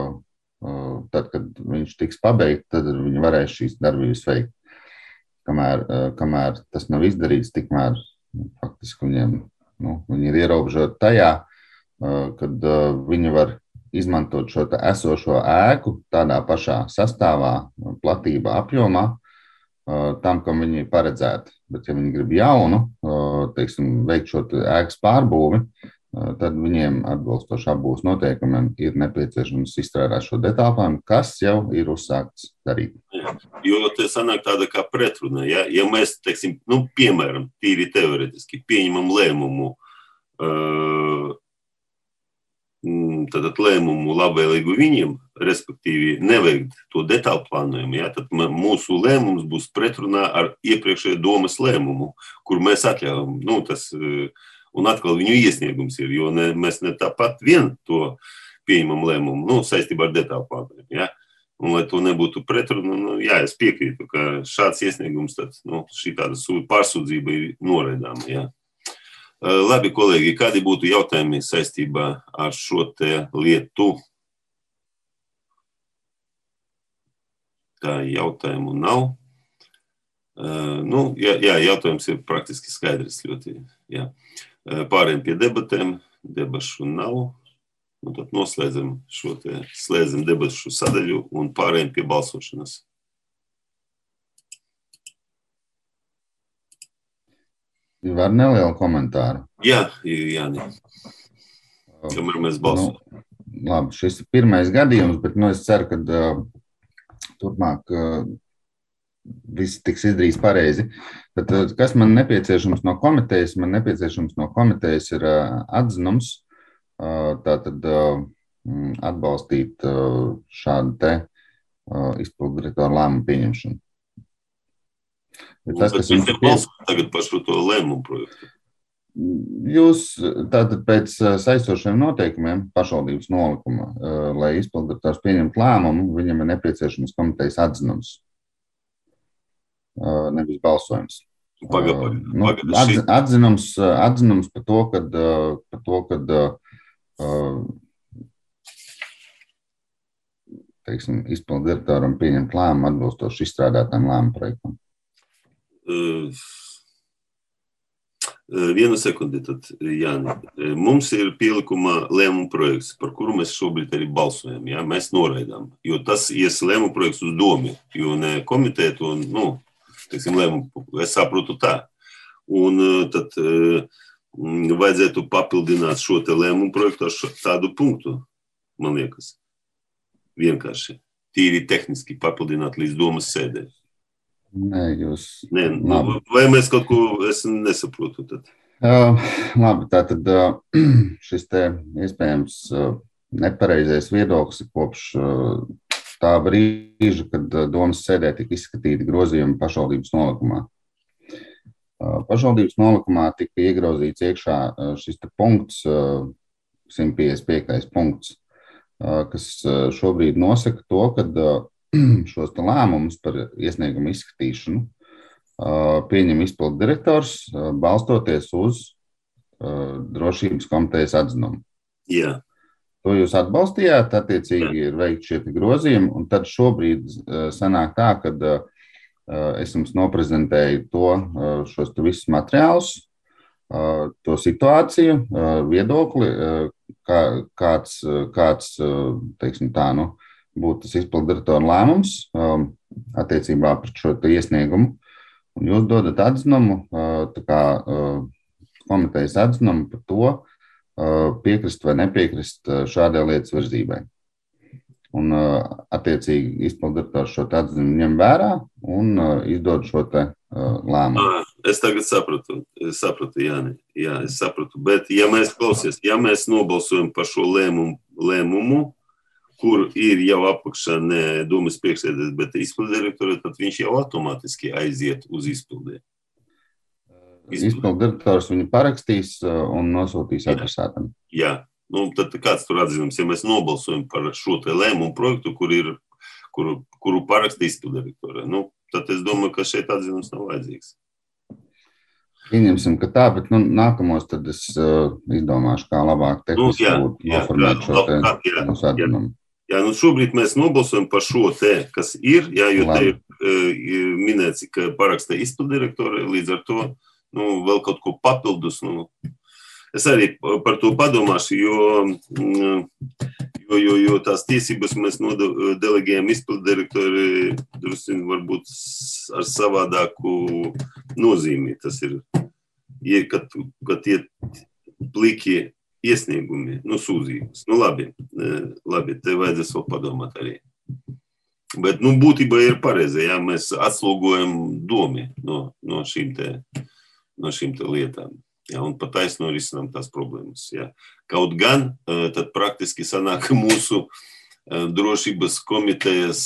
tad, kad viņš tiks pabeigts, tad viņi varēs šīs darbības veikt. Kamēr, kamēr tas nav izdarīts, tikmēr faktiski viņiem, nu, viņi ir ierobežoti tajā, kad viņi var izmantot šo esošo ēku tādā pašā sastāvā, platībā, apjomā, tam, kam viņi paredzēti. Bet, ja viņi grib jaunu, teiksim, veikt šo ēkas pārbūvi, tad viņiem atbilstoši apbūves noteikumiem ir nepieciešams izstrādāt šo detālplānu, kas jau ir uzsākts darīt. Jo te sanāk tāda kā pretruna, ja, ja mēs, teiksim, nu, piemēram, tīri teoretiski pieņemam lēmumu, uh, Tātad lēmumu labvēlīgu viņiem, respektīvi neveikt to detālplānojumu, ja, tad mūsu lēmums būs pretrunā ar iepriekšējo domas lēmumu, kur mēs atļaujam, nu, tas, un atkal viņu iesniegums ir, jo ne, mēs ne tāpat vien to pieņemam lēmumu, nu, saistībā ar detālplānojumu, ja, un lai to nebūtu pretruna, nu, jā, es piekrītu, ka šāds iesniegums, tad, nu, šī tāda pārsūdzība ir noraidāma, jā. Labi, kolēģi, kādi būtu jautājumi saistībā ar šo te lietu? Tā jautājumu nav. Uh, nu, jā, jā, jautājums ir praktiski skaidrs ļoti. Jā. Uh, pārējiem pie debatēm, debašu nav. Un tad noslēdzam šo te, slēdzam debašu sadaļu un pārējiem pie balsošanas. Var nelielu komentāru? Jā, Jāni. Kamēr mēs balsojam. Nu, labi, šis ir pirmais gadījums, bet nu, es ceru, ka uh, turpmāk uh, viss tiks izdarīts pareizi. Bet, uh, kas man nepieciešams no komitejas? Man nepieciešams no komitejas ir uh, atzinums, uh, tātad uh, atbalstīt uh, šādu te uh, izpildu direktoru lēmumu pieņemšanu. Bet tas, kas jums ir balsot tagad par šo to lēmumu projektu? Jūs tātad pēc saistošiem noteikumiem pašvaldības nolikuma, lai izpildītājs pieņemt lēmumu, viņam ir nepieciešams komitejas atzinums, nevis balsojums. Pagad, nu, atz, atzinums, atzinums par to, kad, par to, kad teiksim, izpildītājam pieņemt lēmumu atbilstoši izstrādātām lēmumu projektam. Uh, vienu sekundi, tad, Jāni. Mums ir pielikuma lēmuma projekts, par kuru mēs šobrīd arī balsojam. Ja? Mēs noraidām, jo tas ies lēmuma projekts uz domi, jo ne komiteja to, nu, teiksim, lēmumu, es saprotu tā. Un tad uh, vajadzētu papildināt šo te lēmumu projektu ar šo, tādu punktu, man liekas. Vienkārši. Tīri tehniski papildināt līdz domas sēdē. Nē, jūs... Nē, nu, vai mēs kaut ko es nesaprotu tad? Uh, labi, tātad uh, šis te iespējams uh, nepareizais viedoklis kopš uh, tā brīža, kad uh, domas sēdē tika izskatīti grozījumi pašvaldības nolikumā. Uh, pašvaldības nolikumā tika iegrozīts iekšā uh, šis te punkts, uh, simt piecdesmit piektais punkts, uh, kas uh, šobrīd nosaka to, ka uh, šos te lēmumus par iesniegumu izskatīšanu pieņem izpildu direktors, balstoties uz drošības komitejas atzinumu. Jā. To jūs atbalstījāt, attiecīgi ir veikti šie grozījumi, un tad šobrīd sanāk tā, kad es jums noprezentēju to, šos te visus materiālus, to situāciju, viedokli, kā, kāds, kāds, teiksim tā, nu, būtu tas izpildu direktora lēmums attiecībā par šo te iesniegumu. Un jūs dodat atzinumu, tā kā komitejas atzinumu par to, piekrist vai nepiekrist šādai lietas virzībai. Un attiecīgi izpildu direktors šo atzinumu ņem vērā un izdod šo te lēmumu. Es tagad sapratu, es sapratu, Jāni, jā, es sapratu, bet ja mēs klausies, ja mēs nobalsojam par šo lēmumu, lēmumu kur ir jau apakšā ne domas priekšsēdētājs, bet izpildu direktori, tad viņš jau automātiski aiziet uz izpildē. Izpildu direktors viņu parakstīs un nosūtīs adresātam. Jā, nu tad kāds tur atzinums, ja mēs nobalsojam par šo te lēmumu projektu, kur ir, kuru, kuru paraksta izpildu direktori, nu, tad es domāju, ka šeit atzinums nav vajadzīgs. Pieņemsim, ka tā, bet nu, nākamos tad es uh, izdomāšu, kā labāk tehniski nu, būtu noformēt šo te mūsu atzinumu. Jā, nu šobrīd mēs nobalsojam par šo te, kas ir, jā, jo te ir uh, minēts, ka paraksta izpildu direktori, līdz ar to, nu, vēl kaut ko papildus, nu, es arī par to padomāšu, jo, jo, jo, jo tās tiesības mēs nodelegējam izpildu direktori, drusku varbūt ar savādāku nozīmi. Tas ir, ja, kad, kad tie pliki iesniegumi, nu, sūdzības. Nu, labi, labi, te vajadzēs vēl padomāt arī. Bet, nu, būtībā ir pareizi, ja mēs atslogojam domi no, no, šīm te, no šīm te lietām. Ja, un pat taisno risinām tās problēmas. Ja. Kaut gan, tad praktiski sanāk mūsu drošības komitejas,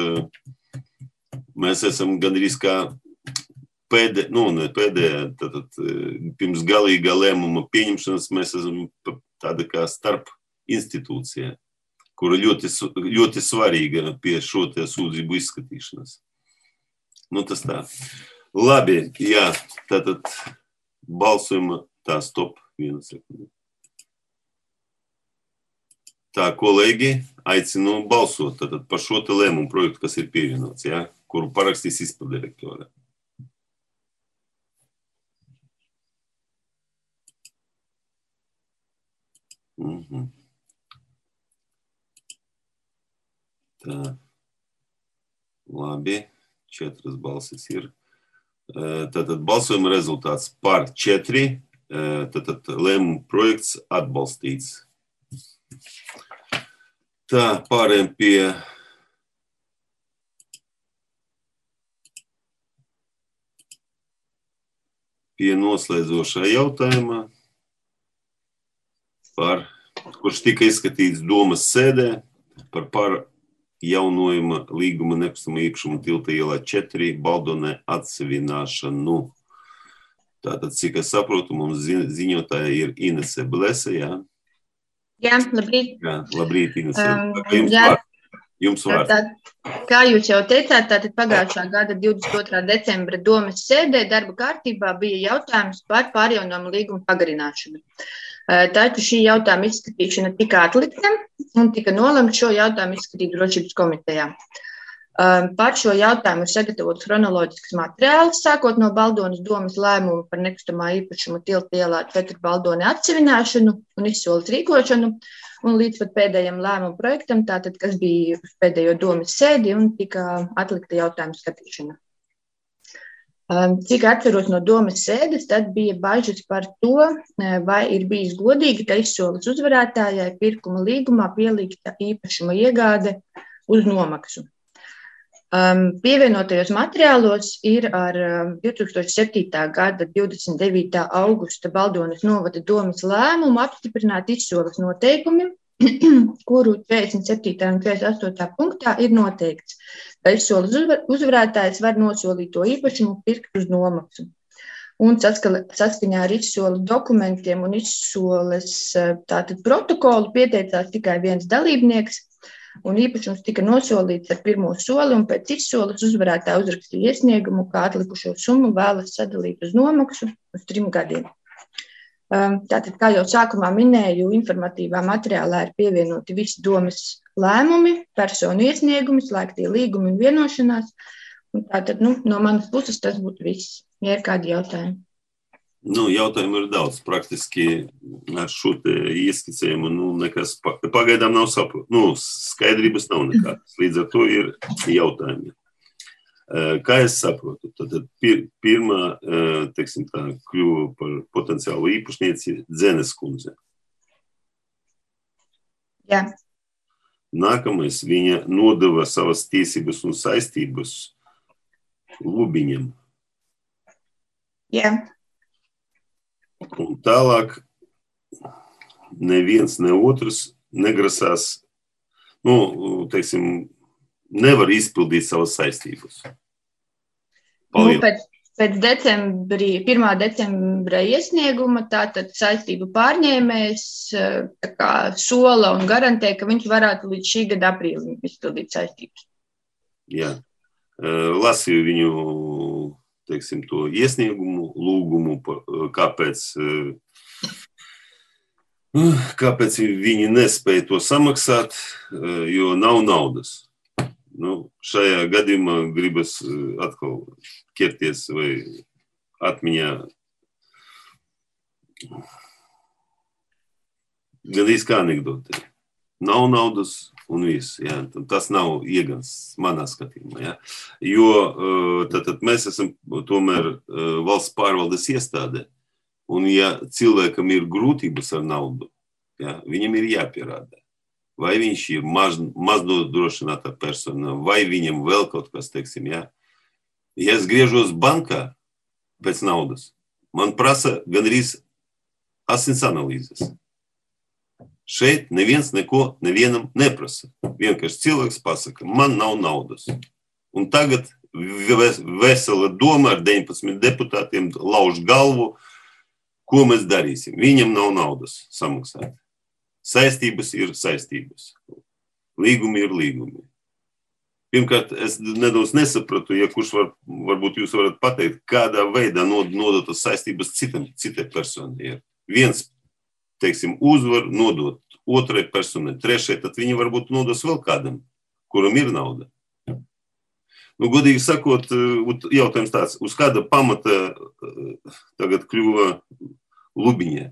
mēs esam gandrīz kā pēdē, nu, ne pēdējā, tātad pirms galīgā lēmuma pieņemšanas mēs esam tāda kā starp institūcija, kura ļoti, ļoti svarīga pie šo te sūdzību izskatīšanas. Nu, tas tā. Labi, jā, tātad balsojuma tā stop viena sekunde. Tā, kolēģi, aicinu balsot tātad par šo te lēmumu projektu, kas ir pievienots, jā, kuru parakstīs izpildu direktore. Mhm. Tā. Labi, četras balsis ir. Tātad balsojuma rezultāts par četri, tātad lēmuma projekts atbalstīts. Tā, pārējām pie pie noslēdzošā jautājuma, par, kurš tika izskatīts domas sēdē par par jaunojuma līguma nekustamā īpašuma Tilta ielā četri Baldonē atsevināšanu. Tātad, cik es saprotu, mums ziņotāja ir Inese Blese, jā? Jā, labrīt. Jā, labrīt, Inese. Um, jums jā, vārds. Jums vārds. Tā, kā jūs jau teicāt, tātad pagājušā gada divdesmit otrā decembra domas sēdē darba kārtībā bija jautājums par pārjaunojuma līguma pagarināšanu. Taču šī jautājuma izskatīšana tika atlikta un tika nolemts šo jautājumu izskatīt drošības komitejā. Par šo jautājumu ir sagatavots chronoloģisks materiāls, sākot no Baldonas domas lēmumu par nekustamā īpašuma Tilta ielā četri Baldonē atsevināšanu un izsoles rīkošanu, un līdz pat pēdējiem lēmumu projektam, tātad, kas bija uz pēdējo domas sēdi un tika atlikta jautājuma skatīšana. Cik atceros no domes sēdes, tad bija bažas par to, vai ir bijis godīgi, ka izsoles uzvarētājai pirkuma līgumā pielikta īpašuma iegāde uz nomaksu. Pievienotajos materiālos ir ar divi tūkstoši septītā gada divdesmit devītā augusta Baldonas novada domes lēmumu apstiprināt izsoles noteikumi, kuru četrdesmit septītā un četrdesmit astotā punktā ir noteikts, ka izsoles uzvarētājs var nosolīto īpašumu pirkt uz nomaksu. Un saskaņā ar izsoles dokumentiem un izsoles tātad protokolu pieteicās tikai viens dalībnieks, un īpašums tika nosolīts ar pirmo soli, un pēc izsoles uzvarētāja uzrakstīja iesniegumu, kā atlikušo summu vēlas sadalīt uz nomaksu uz trim gadiem. Tātad, kā jau sākumā minēju, informatīvā materiālā ir pievienoti visi domes lēmumi, personu iesniegumi, slēgtie līgumi un vienošanās. Un tātad, nu, no manas puses tas būtu viss. Ja ir kādi jautājumi? Nu, jautājumu ir daudz. Praktiski ar šo te ieskicējumu nu, nekas pagaidām nav saprot. Nu, skaidrības nav nekādas. Līdz ar to ir jautājumi. Kā es saprotu, tad pir, pirmā, teiksim tā, kļuva par potenciālu īpašnieci Dzenes kundze. Jā. Nākamais, viņa nodeva savas tiesības un saistības Lubiņam. Jā. Un tālāk neviens, ne otrs negrasās, nu, teiksim, nevar izpildīt savas saistības. Nu, pēc, pēc decembrī, pirmā decembra iesnieguma tātad saistību pārņēmējs tā kā sola un garantē, ka viņš varētu līdz šī gada aprīlim izpildīt saistības. Jā. Lasīju viņu, teiksim, to iesniegumu, lūgumu, kāpēc, kāpēc viņi nespēja to samaksāt, jo nav naudas. Nu, šajā gadījumā gribas atkal ķerties vai atmiņā gandrīz kā anekdote. Nav naudas un viss. Jā. Tas nav iegans manā skatījumā. Jā. Jo tad, tad mēs esam tomēr valsts pārvaldes iestāde. Un ja cilvēkam ir grūtības ar naudu, jā, viņam ir jāpierāda. Vai viņš ir maz, maznodrošināta persona, vai viņam vēl kaut kas, teiksim, jā. Ja es griežos bankā pēc naudas, man prasa gandrīz asins analīzes. Šeit neviens neko nevienam neprasa. Vienkārši cilvēks pasaka, man nav naudas. Un tagad vesela doma ar deviņpadsmit deputātiem lauž galvu, ko mēs darīsim. Viņam nav naudas samaksāt. Saistības ir saistības. Līgumi ir līgumi. Pirmkārt, es nedaudz nesapratu, ja kurš var, varbūt jūs varat pateikt, kādā veidā nodotas saistības citam, citai personai. Ja viens, teiksim, uzvar nodot otrai personai, trešai, tad viņi varbūt nodos vēl kādam, kuram ir nauda. Nu, godīgi sakot, jautājums tāds, uz kāda pamata tagad kļuva Lubiņai?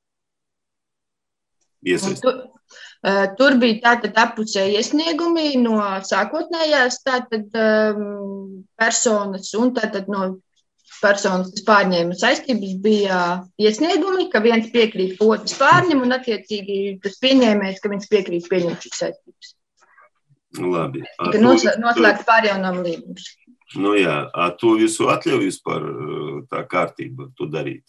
Tur, tur bija tātad appusēji iesniegumi no sākotnējās tātad personas un tātad no personas, kas pārņēma saistības, bija iesniegumi, ka viens piekrīt, otrs pārņem un attiecīgi tas pieņēmējs, ka viņš piekrīt pieņemt šīs saistības. Labi. Tika noslēgts pārjaunām līgums. Nu jā, a to visu atļauj vispār tā kārtība to darīt?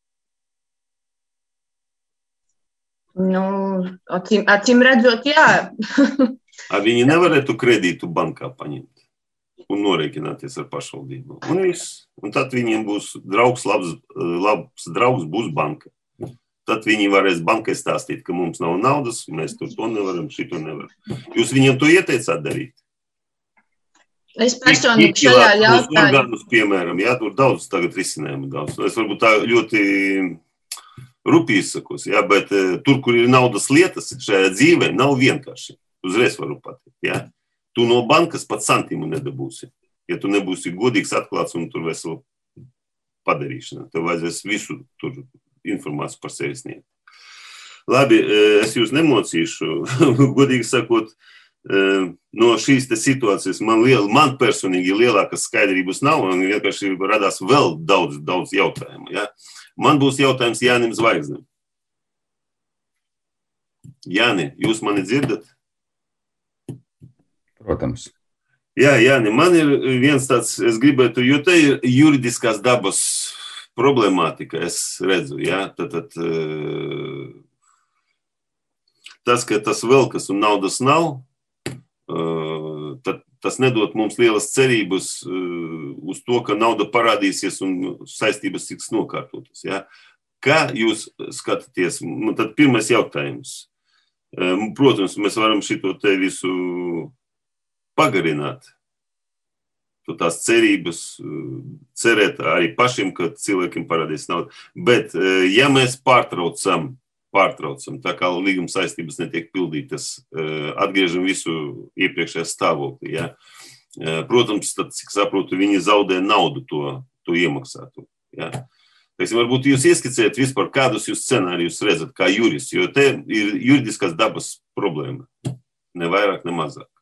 Nu, acīm, acīm redzot, jā. A viņi nevarētu kredītu bankā paņemt un norēķināties ar pašvaldību. Un viss. Un tad viņiem būs draugs, labs, labs draugs būs banka. Tad viņi varēs bankai stāstīt, ka mums nav naudas, mēs tur to nevaram, šito nevaram. Jūs viņiem to ieteicāt darīt? Es personīgi šajā jautājumā. Orgānus, piemēram, jā, tur daudz tagad risinājumu daudz. Es varbūt tā ļoti rupi izsakos, jā, bet tur, kur ir naudas lietas, šajā dzīvē nav vienkārši. Uzreiz varu pateikt, jā. Tu no bankas pat santīmu nedabūsi, ja tu nebūsi godīgs, atklāts un tur veselu padarīšana. Tev vajadzēs visu tur informāciju par sevi sniegt. Labi, es jūs nemocīšu, godīgi sakot, no šīs te situācijas man, liel, man personīgi lielākas skaidrības nav, un vienkārši radās vēl daudz, daudz jautājumu. Ja? Man būs jautājums Jānim Zvaigznim. Jāni, jūs mani dzirdat? Protams. Jā, Jāni, man ir viens tāds, es gribētu, jo te ir juridiskās dabas problemātika, es redzu, ja? tad, tad, tas, ka tas velkas un naudas nav, tad tas nedod mums lielas cerības uz to, ka nauda parādīsies un saistības tiks nokārtotas. Ja? Kā jūs skatāties? Tad pirmais jautājums. Protams, mēs varam šito te visu pagarināt. Tu tās cerības, cerēt arī pašiem, ka cilvēkiem parādīs naudu. Bet, ja mēs pārtraucam pārtraucam, tā kā līguma saistības netiek pildītas, atgriežam visu iepriekšējā stāvokli. Ja? Protams, tad, cik saprotu, viņi zaudē naudu to, to iemaksātu. Ja? Teiksim, varbūt jūs ieskicējat vispār, kādus jūs scenārijus redzat kā jurists, jo te ir juridiskās dabas problēma. Ne vairāk, ne mazāk.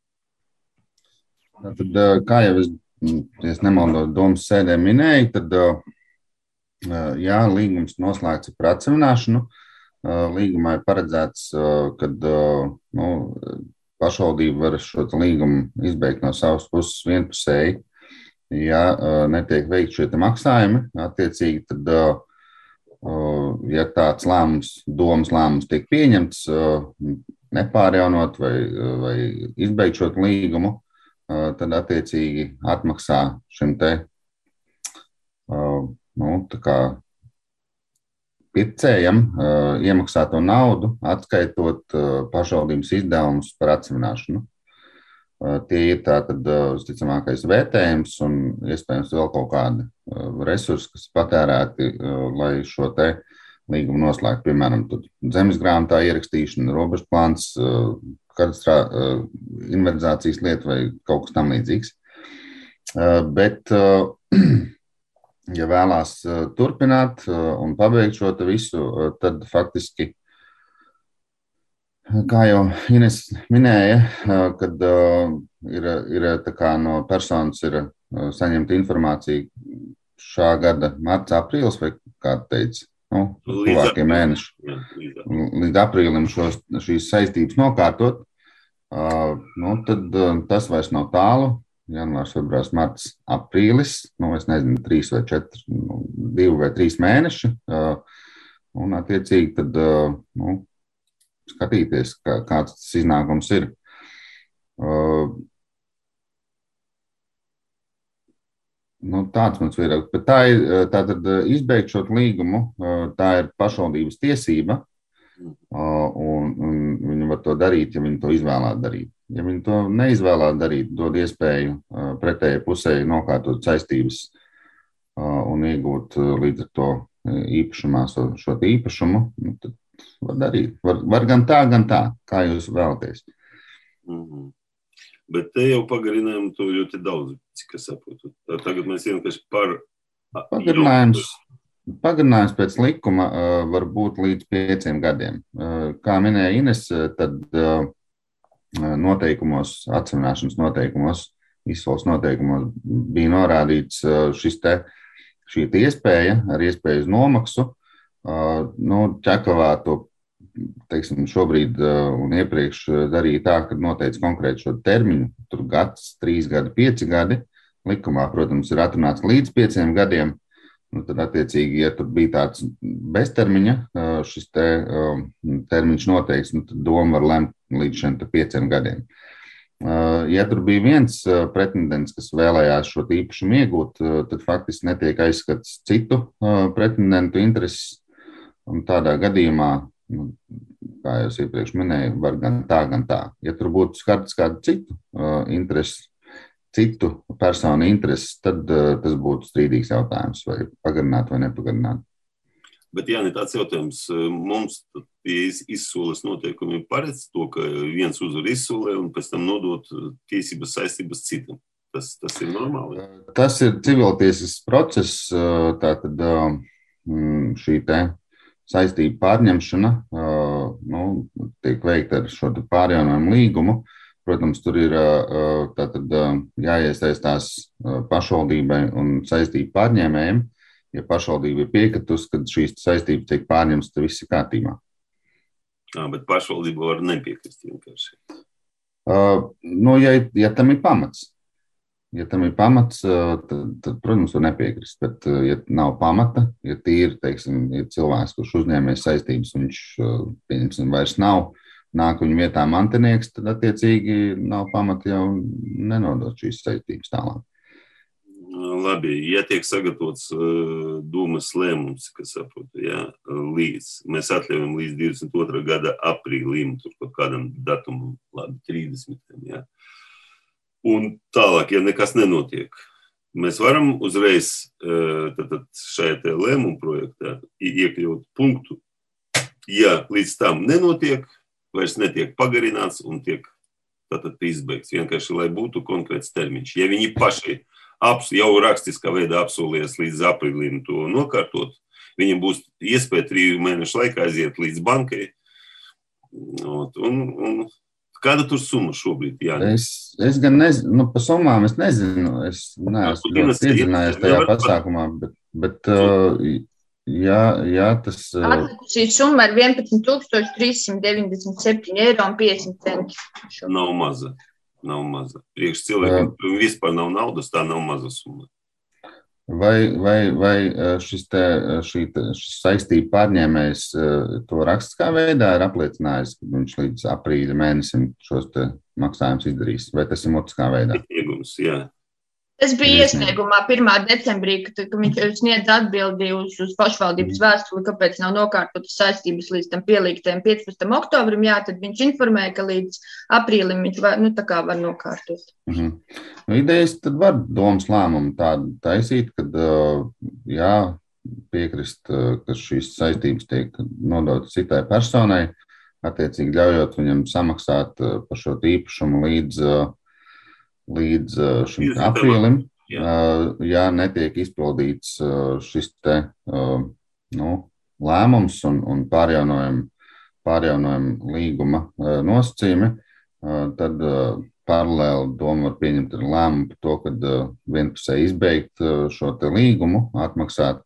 Tad, kā jau es, es nemaldos domas sēdē minēju, tad, jā, līgums noslēgts par atsevināšanu. Līgumā ir paredzēts, ka nu, pašvaldība var šo līgumu izbeigt no savas puses vienpusēji, ja netiek veikt šie maksājumi. Attiecīgi, tad, ja tāds lēmums, domas lēmums tiek pieņemts, nepārjaunot vai, vai izbeigt šo līgumu, tad attiecīgi atmaksā šim te, nu, tā kā pircējam uh, iemaksāto naudu, atskaitot uh, pašvaldības izdevumus par atsevināšanu. Uh, tie ir tātad uh, visticamākais vērtējums un iespējams vēl kaut kādi uh, resursi, kas patērēti, uh, lai šo te līgumu noslēgtu. Piemēram, zemesgrāmatā ierakstīšana, robežplāns, uh, kadastrā uh, inventarizācijas lieta vai kaut kas tam līdzīgs. Uh, bet uh, ja vēlās turpināt un pabeigt šo visu, tad faktiski, kā jau Ines minēja, kad ir, ir tā kā no personas ir saņemta informācija šā gada marts, aprīlis, vai kā teica, nu, tuvākie mēneši, līdz aprīlim šos, šīs saistības nokārtot, nu, tad tas vairs nav tālu. Janvārs, februārs, marts, aprīlis, nu, es nezinu, trīs vai četri, nu, divi vai trīs mēneši, un attiecīgi tad, nu, skatīties, kā, kāds tas iznākums ir. Nu, tāds mums vairāk, bet tā ir, tā tad izbeigt šo līgumu, tā ir pašvaldības tiesība, un, un viņi var to darīt, ja viņi to izvēlēt darīt. Ja viņi to neizvēlēt darīt, dod iespēju pretējai pusē nokārtot saistības un iegūt līdz ar to īpašumā šo īpašumu, nu, tad var darīt. Var, var gan tā, gan tā, kā jūs vēlaties. Mm-hmm. Bet te jau pagarinājumi to ļoti daudz, cik es saprotu. Tagad mēs vienkārši par... Pagarinājums, pagarinājums pēc likuma var būt līdz pieciem gadiem. Kā minēja Ines, tad... noteikumos, atsevināšanas noteikumos, izsoles noteikumos bija norādīts šis te, šī te iespēja ar iespēju uz nomaksu. Nu, Čekavā to, teiksim, šobrīd un iepriekš darīja tā, ka noteica konkrēti šo termiņu, tur gads, trīs gadi, pieci gadi. Likumā, protams, ir atrunāts līdz pieciem gadiem. Nu, tad, attiecīgi, ja tur bija tāds beztermiņa, šis te termiņš noteikts, nu, tad doma var lemt līdz šiem te pieciem gadiem. Ja tur bija viens pretendents, kas vēlējās šo īpašumu iegūt, tad faktiski netiek aizskats citu pretendentu intereses, un tādā gadījumā, nu, kā jau es iepriekš minēju, var gan tā, gan tā. Ja tur būtu skarts kādu citu intereses, citu personu intereses, tad uh, tas būtu strīdīgs jautājums, vai pagarināt vai nepagarināt. Bet, Jāni, tāds jautājums, mums izsoles noteikumi paredz to, ka viens uzvar izsolē un pēc tam nodot tiesības saistības citam. Tas, tas ir normāli? Tas ir civiltiesisks process, tātad šī te saistība pārņemšana, nu, tiek veikta ar šo pārjaunojumu līgumu. Protams, tur ir tātad jāiesaistās pašvaldībai un saistību pārņēmējiem. Ja pašvaldība ir piekritus, kad šīs saistības tiek pārņemtas, tad viss ir kārtībā. Jā, bet pašvaldība var nepiekrist vienkārši. Uh, nu, ja, ja tam ir pamats. Ja tam ir pamats, tad, tad protams, var nepiekrist. Bet, ja nav pamata, ja tīri, teiksim, ir cilvēks, kurš uzņēmēs saistības, un viņš, pieņemsim, vairs nav, nāk viņu vietā mantinieks, tad attiecīgi nav pamata jau nenodot šīs saistības tālāk. Labi, ja tiek sagatavots uh, dūmas lēmums, kas saprotu, jā, līdz, mēs atļaujam līdz divdesmit otrā gada aprīlim, tur kaut kādam datumam, labi, trīsdesmitam, jā. Un tālāk, ja nekas nenotiek, mēs varam uzreiz uh, tad, tad šajā te lēmuma projektā iekļaut punktu, ja līdz tam nenotiek, vairs netiek pagarināts un tiek tātad izbeigts, vienkārši, lai būtu konkrēts termiņš. Ja viņi paši jau rakstiskā veidā apsolījās līdz aprīlim to nokārtot, viņiem būs iespēja triju mēnešu laikā aiziet līdz bankai. Un, un kāda tur summa šobrīd? Jā, es, es gan nezinu, nu, pa summām es nezinu, es neesmu ļoti iedzinājies tajā pasākumā, bet, bet jā, jā, tas... Atlikusī summa ir vienpadsmit tūkstoši trīs simti deviņdesmit septiņi eiro un piecdesmit centi. Nav maza. Nav maza. Priekš cilvēkiem uh, vispār nav naudas, tā nav maza summa. Vai, vai, vai šis, te, šī, te, šis saistība pārņēmējs to rakstiskā veidā ir apliecinājis, ka viņš līdz aprīļa mēnesim šos te maksājumus izdarīs? Vai tas ir mutiskā veidā? Iegums, jā. Tas bija iesniegumā pirmā decembrī, kad, kad viņš sniedz atbildi uz, uz pašvaldības vēstuli, kāpēc nav nokārtotas saistības līdz tam pielīgtajam piecpadsmitam oktobrim, jā, tad viņš informēja, ka līdz aprīlim viņš var, nu, tā kā var nokārtot. Mhm. Nu, idejas tad var domas lēmumu tādu taisīt, kad, jā, piekrist, ka šīs saistības tiek nodotas citai personai, attiecīgi ļaujot viņam samaksāt par šo īpašumu līdz līdz šim aprīlim, ja netiek izpildīts šis te, nu, lēmums un, un pārjaunojuma, pārjaunojuma līguma nosacījumi, tad paralēli doma var pieņemt lēmumu par to, kad vienpusē izbeigt šo te līgumu, atmaksāt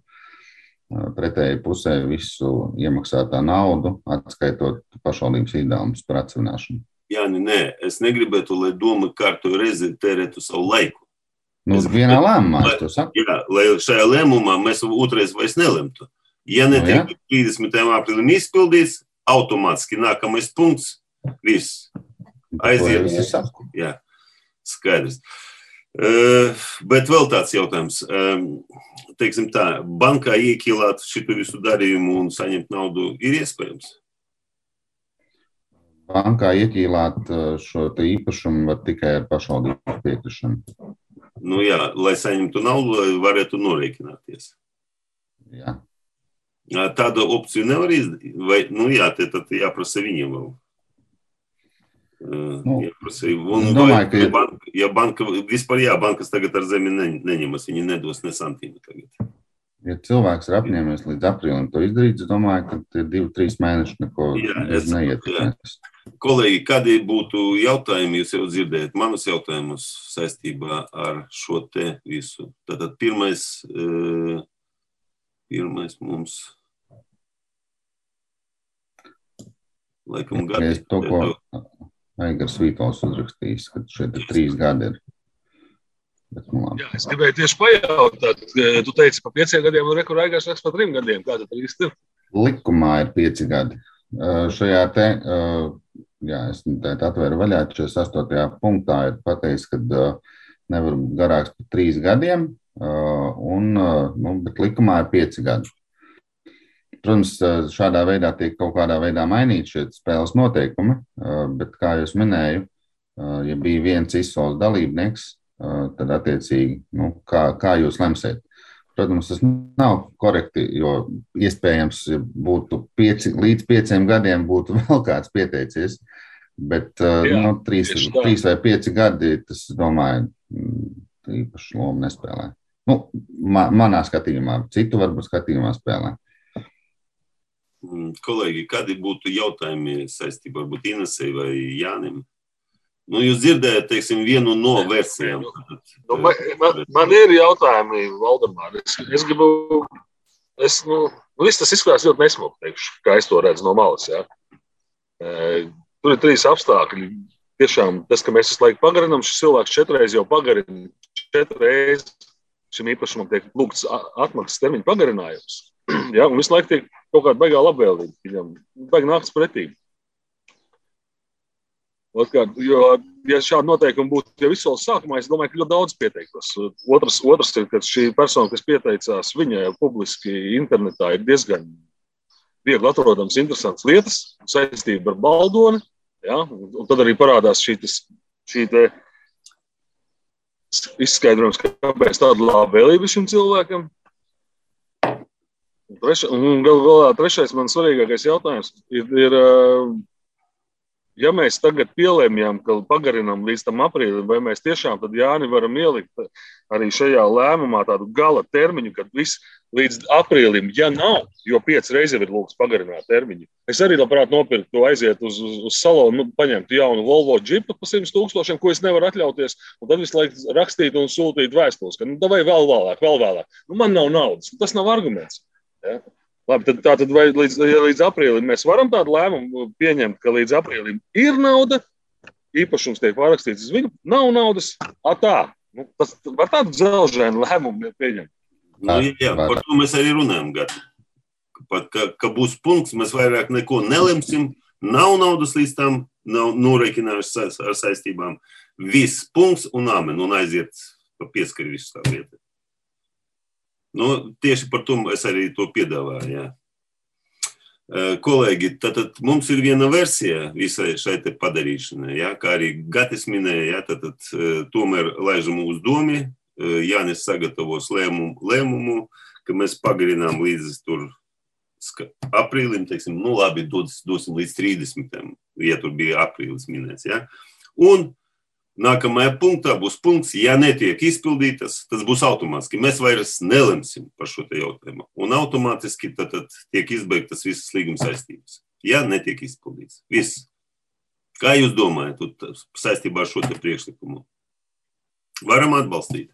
pretēji pusē visu iemaksātā naudu, atskaitot pašvaldības izdevumus par atsevināšanu. Jā, nē, es negribētu, lai doma kārtu reizi tērētu savu laiku. Nu, es vienā lēmumā, es to saku. Jā, lai šajā lēmumā mēs otrais vairs nelemtu. Ja netiek no, trīsdesmitajam aprīlim izpildīts, automātiski nākamais punkts, viss. Aiziet. Jā, skaidrs. Uh, bet vēl tāds jautājums. Uh, teiksim tā, bankā iekīlāt šitu visu darījumu un saņemt naudu ir iespējams? Bankā ieķīlāt šo te īpašumu var tikai ar pašvaldības piekrišanu. Nu jā, lai saņemtu naudu, lai varētu norēķināties. Jā. Tāda opcija nevar izdarīt? Vai, nu jā, te tad jāprasa viņiem vēl. Nu, jāprasa. Un domāju, vai, ka... Ja banka, ja banka, vispār jā, bankas tagad ar zemi ne, neņemas, viņi nedos ne santīmu tagad. Ja cilvēks ir apņēmies līdz aprīlim to izdarīt, es domāju, ka tie divi, trīs mēneši neko neietekmēs. Kolēģi, kādi būtu jautājumi, jūs jau dzirdējat manus jautājumus saistībā ar šo te visu? Tātad pirmais, pirmais mums laikam gadi. Es to, ko Aigars Vītols uzrakstījis, ka šeit ir trīs gadi ir. Jā, es gribēju tieši pajautāt, tu teici pa pieciem gadiem, un rekur Aigars raksta pa trim gadiem. Kā tad īsti ir? Likumā ir pieci gadi. Šajā te, jā, es tēt atvēru vaļā, četrdesmit astotajā punktā ir pateicis, ka nevar garāks par trīs gadiem, un, nu, bet likumā ir pieci gadi. Protams, šādā veidā tiek kaut kādā veidā mainīt šie spēles noteikumi, bet, kā jūs minēju, ja bija viens izsoles dalībnieks, tad attiecīgi, nu, kā, kā jūs lemsiet. Protams, tas nav korekti, jo iespējams būtu pieci, līdz pieciem gadiem būtu vēl kāds pieteicies, bet Jā, nu, trīs, trīs vai pieci gadi, tas, domāju, īpaši lomu nespēlē. Nu, ma, manā skatījumā, citu varbūt skatījumā spēlē. Kolēģi, kādi būtu jautājumi saistībā varbūt Inesei vai Jānim? Nu, jūs dzirdējat, teiksim, vienu no versijām. Nu, man, man, man ir jautājumi, Valdemār. Es, es gribu, es, nu, viss tas izskatās ļoti nesmuki, teikšu, kā es to redzu no malas, jā. E, tur ir trīs apstākļi. Tiešām tas, ka mēs visu laiku pagarinām, šis cilvēks četreiz jau pagarina, četreiz šim īpašumam tiek lūgts atmaksas termiņu pagarinājums. Jā, un visu laiku tiek kaut kāda baigā labvēlība, viņam baigi nāks pretī. Otkārt, jo, ja šādi noteikumi būtu jau visu vēl sākumā, es domāju, ka ļoti daudz pieteiktos. Otrs, otrs ir, ka šī persona, kas pieteicās, viņa jau publiski internetā ir diezgan viegli atrodams interesants lietas saistība ar Baldoni, ja? Un tad arī parādās šī, šī te izskaidrojums, kāpēc tāda labvēlība šim cilvēkam. Un, treš, un gal galā trešais man svarīgākais jautājums ir, ir ja mēs tagad pielēmjam, ka pagarinām līdz tam aprīlim, vai mēs tiešām tad, Jāni, varam ielikt arī šajā lēmumā tādu gala termiņu, kad viss līdz aprīlim, ja nav, jo pieci reizi ir lūgts pagarināt termiņu. Es arī labprāt nopirktu, aiziet uz, uz, uz salonu, nu, paņemtu jaunu Volvo džipu pa simts tūkstošiem, ko es nevaru atļauties, un tad visu laiku rakstītu un sūtītu vēstules, ka nu, davai vēl vēlāk, vēl vēlāk. Nu, man nav naudas. Tas nav arguments. Ja? Labi, tad, tā, tad vai līdz, ja līdz aprīlim mēs varam tādu lēmumu pieņemt, ka līdz aprīlim ir nauda, īpašums tiek pārrakstīts uz viņu, nav naudas, a tā. Nu, tas var tādu dzelžēnu lēmumu pieņemt. Nu, jā, par to mēs arī runājam, Gati. Pat, ka, ka būs punkts, mēs vairāk neko nelemsim, nav naudas līdz tam, nav noreikinājuši ar saistībām. Viss punkts un amen, un aiziet pa pieskari visu tā vieta. Nu, tieši par to es arī to piedāvāju, jā. Kolēģi, tātad mums ir viena versija visai šai te padarīšanai, jā, kā arī Gatis minēja, jā, tātad tomēr laižam uz domi, Jānis sagatavos lēmumu, lēmumu, ka mēs pagarinām līdz tur aprīlim, teiksim, nu labi, dos, dosim līdz trīsdesmitam, ja tur bija aprīlis minēts, jā. Un nākamajā punktā būs punkts, ja netiek izpildītas, tas būs automātiski. Mēs vairs nelemsim par šo te jautājumu. Un automātiski tad, tad tiek izbeigtas visas līguma saistības. Ja netiek izpildīts. Viss. Kā jūs domājat saistībā ar šo te priekšlikumu? Varam atbalstīt.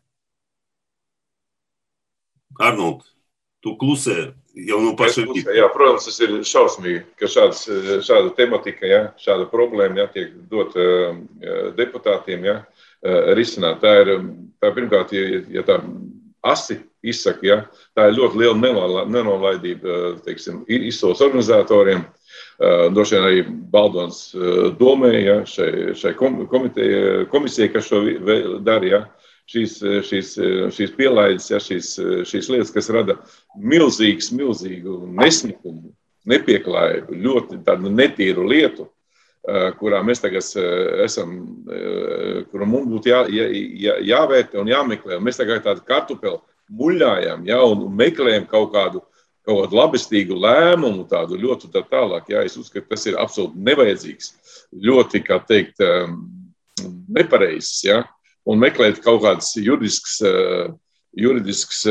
Arnold, tu klusē jau no paša rīta. Jā, protams, tas ir šausmīgi, ka šāds, šāda tematika, ja, šāda problēma, ja, tiek dot uh, deputātiem, ja, uh, risināt. Tā ir, tā pirmkārt, ja, ja tā asi izsaka, ja, tā ir ļoti liela nenolaidība, teiksim, izsoles organizatoriem, uh, droši vien arī Baldons uh, domē, ja, šai, šai komiteja, komisija, kas šo dara, ja. Šīs, šīs, šīs pielaides, ja, šīs, šīs lietas, kas rada milzīgs, milzīgu nesnikumu, nepieklājību, ļoti tādu netīru lietu, kurā mēs tagad esam, kuru mums būtu jā, jā, jā, jāvērtē un jāmeklē. Mēs tagad tādu kartupeli muļājam, ja, un meklējam kaut kādu, kaut kādu labestīgu lēmumu, tādu ļoti tā tālāk. Ja, es uzskatu, tas ir absolūti nevajadzīgs, ļoti, kā teikt, nepareizs, ja. Un meklēt kaut kādas juridiskas, juridiskas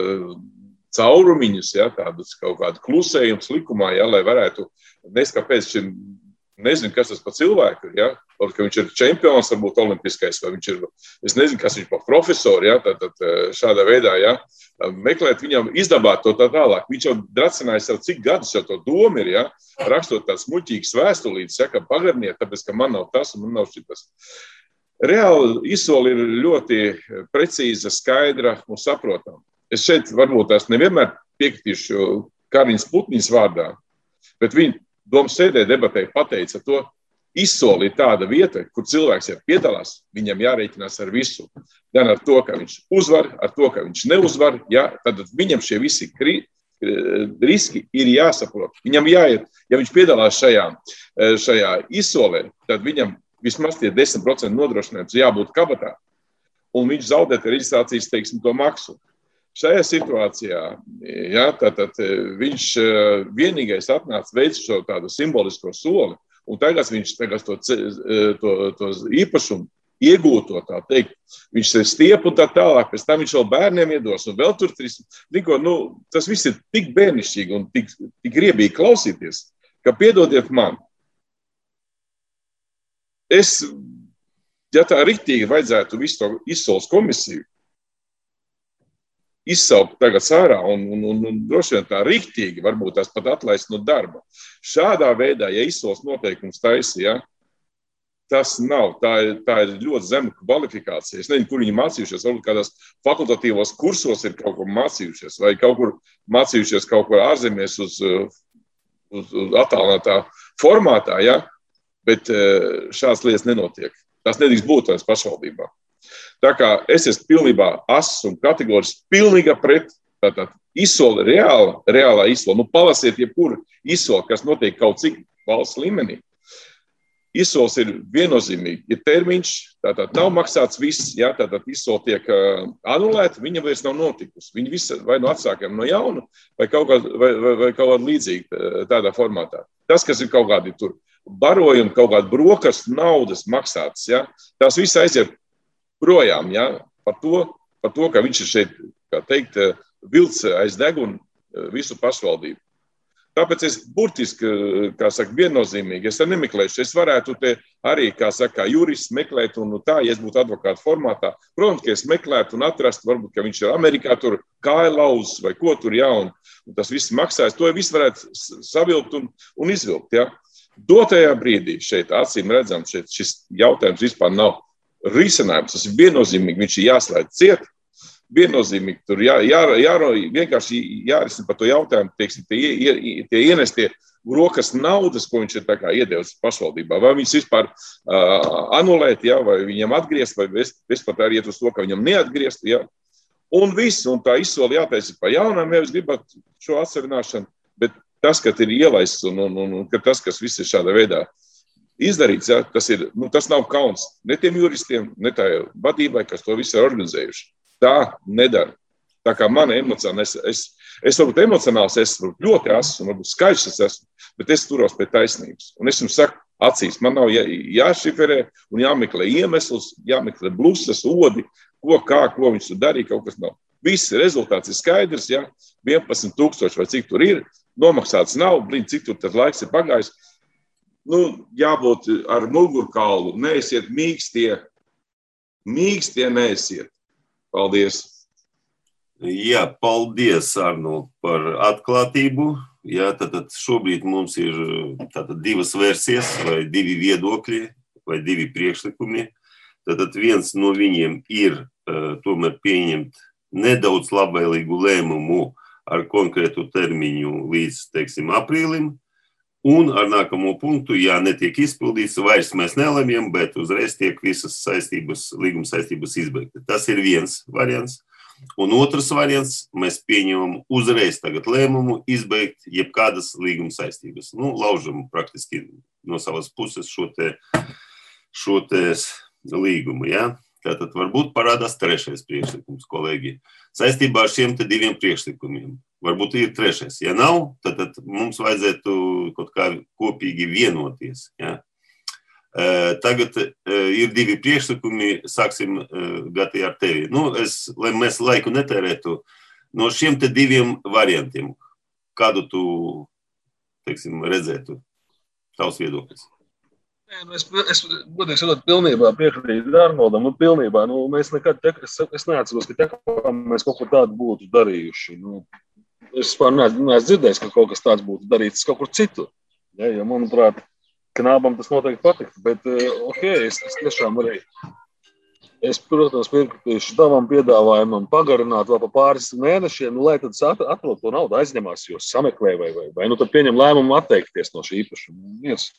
caurumiņus, ja, tādus kaut kādu klusējumus likumā, ja, lai varētu, nes kāpēc šim, nezinu, kas tas pa cilvēku, ja, varbūt, ka viņš ir čempions, varbūt olimpiskais, vai viņš ir, es nezinu, kas viņš pa profesori, ja, tad, tad šādā veidā, ja, meklēt viņam, izdabāt to tā tālāk. Viņš jau dracinājis jau cik gadus jau to domu ir, ja, rakstot tāds muļķīgs vēstulītis, ja, ka pagarniet, tāpēc, ka man nav tas un man nav šitas. Reāli izsoli ir ļoti precīza, skaidra un saprotama. Es šeit varbūt tās nevienmēr piekritīšu Kariņas Putniņas vārdā, bet viņa domas sēdē debatē pateica to, izsoli ir tāda vieta, kur cilvēks, ja piedalās, viņam jārēķinās ar visu. Gan ar to, ka viņš uzvar, ar to, ka viņš neuzvar, ja, tad viņam šie visi kri, riski ir jāsaprot. Viņam jāiet, ja viņš piedalās šajā, šajā izsolē, tad viņam vismaz tie desmit procenti nodrošinājums jābūt kabatā, un viņš zaudēt reģistrācijas, teiksim, to maksu. Šajā situācijā, ja, tātad viņš vienīgais atnāca veids šo tādu simbolisko soli, un tagad viņš tagad to, to, to īpašumu iegūto, tā teikt, viņš se stiep un tā tālāk, pēc tam viņš vēl bērniem iedos, un vēl tur trīs, niko, nu, tas viss ir tik bērnišķīgi un tik, tik griebīgi klausīties, ka piedodiet man. Es ja tā riktīgi vajadzētu visu to izsoles komisiju izsaukt tagad sārā un, un, un, un droši vien tā riktīgi, varbūt tās pat atlaist no darba. Šādā veidā, ja izsoles noteikums taisa, ja, tas nav, tā ir, tā ir ļoti zema kvalifikācija. Es nezinu, kur viņi mācījušies, varbūt kādās fakultatīvos kursos ir kaut ko mācījušies, vai kaut kur mācījušies kaut kur ārzemēs uz, uz, uz attālinātā formātā, ja, bet šādas lietas nenotiek. Tas nedrīkst būt tās pašvaldībā. Tā kā es esmu pilnībā ass un kategoriski pilnīga pret tātad izsoli reāla, reālā izsoli. Nu, palasiet jebkuru izsoli, kas notiek kaut cik valsts līmenī. Izsols ir viennozīmīgi, ir termiņš, tātad nav maksāts viss, ja, tātad izsoli tiek uh, anulēta, viņa vairs nav notikusi. Viņa visa vai nu atsākam no jauna, vai kaut kā, vai, vai, vai kaut kāda līdzīga tādā formātā. Tas, kas ir kaut kādi tur barojumi, kaut kādi brokastu naudas maksātas, ja, tās viss aiziet projām, ja, par to, par to, ka viņš ir šeit, kā teikt, vilc aiz deguna visu pašvaldību. Tāpēc es burtiski, kā saka, viennozīmīgi, es te nemeklēšu, es varētu te arī, kā saka, jurists meklēt un tā, ja es būtu advokāta formātā, protams, ka es meklētu un atrastu, varbūt, ka viņš ir Amerikā tur kāja lauzs vai ko tur, ja, un, un tas viss maksājas, to viss varētu savilkt un, un izvilkt, ja. Dotajā brīdī šeit, acīm redzam, šeit šis jautājums vispār nav risinājums, tas ir viennozīmīgi, viņš ir jāslēdz ciet, viennozīmīgi tur jā, jā, jā, vienkārši jārisina par to jautājumu, teiksim, tie, tie ienestie rokas naudas, ko viņš ir tā kā iedevis pašvaldībā, vai viņus vispār uh, anulēt, jā, vai viņam atgriezt, vai vispār arī iet uz to, ka viņam neatgriezt, jā. Un viss, un tā izsoli jātaisa pa jaunām, ja jūs gribat šo atsevināšanu, bet tas, ka ir ielaists un, un, un, un ka tas, kas viss ir šāda veidā izdarīts, ja, tas, ir, nu, tas nav kauns ne tiem juristiem, ne tā vadībai, kas to visu ir organizējuši. Tā nedara. Tā kā mana emocionāla, es, es, es varbūt emocionāls, es varbūt ļoti esmu, varbūt skaļš es esmu, bet es turos pie taisnības. Un es jums saku acīs, man nav jā, jāšiferē un jāmeklē iemesls, jāmeklē blusas, odi, ko, kā, ko viņš tur darīja, kaut kas nav. Viss rezultāts ir skaidrs, ja, vienpadsmit tūkstoši vai cik tur ir, nomaksāts nav, blīd, cik tur tad laiks ir pagājis. Nu, jābūt ar mugurkaulu, neesiet mīkstie, mīkstie neesiet. Paldies. Jā, paldies, Arnold, par atklātību. Jā, tātad šobrīd mums ir tātad divas versijas, vai divi viedokļi, vai divi priekšlikumi. Tātad viens no viņiem ir uh, tomēr pieņemt nedaudz labvēlīgu lēmumu ar konkrētu termiņu līdz, teiksim, aprīlim. Un ar nākamo punktu, ja netiek izpildīts, vairs mēs nelemjam, bet uzreiz tiek visas saistības, līguma saistības izbeigta. Tas ir viens variants. Un otrs variants, mēs pieņemam uzreiz tagad lēmumu izbeigt jebkādas līguma saistības. Nu, laužam praktiski no savas puses šo te, šo te līgumu, ja? Tātad varbūt parādās trešais priekšlikums, kolēģi. Saistībā ar šiem te diviem priekšlikumiem. Varbūt ir trešais. Ja nav, tad, tad mums vajadzētu kaut kā kopīgi vienoties. Ja? E, tagad e, ir divi priekšlikumi, sāksim e, Gati ar tevi. Nu, es, lai mēs laiku netērētu, no šiem te diviem variantiem, kādu tu, teiksim, redzētu, tavs viedoklis? Nē, nu es, es godīgi sakot, pilnībā piekrītu Arnoldam, nu pilnībā, nu mēs nekad, es, es neatceros, ka tekā mēs kaut ko tādu būtu darījuši, nu, es pār neesmu dzirdējis, ka kaut kas tāds būtu darīts kaut kur citur, ja, jo, manuprāt, Knābam tas noteikti patiktu, bet, ok, es, es tiešām arī, es, protams, piekritīšu tavam piedāvājumam pagarināt vēl pa pāris mēnešiem, nu, lai tad atrod to naudu aizņemās, jo sameklē vai, vai, vai, nu, tad pieņem lēmumu atteikties no šī īpašuma. Yes.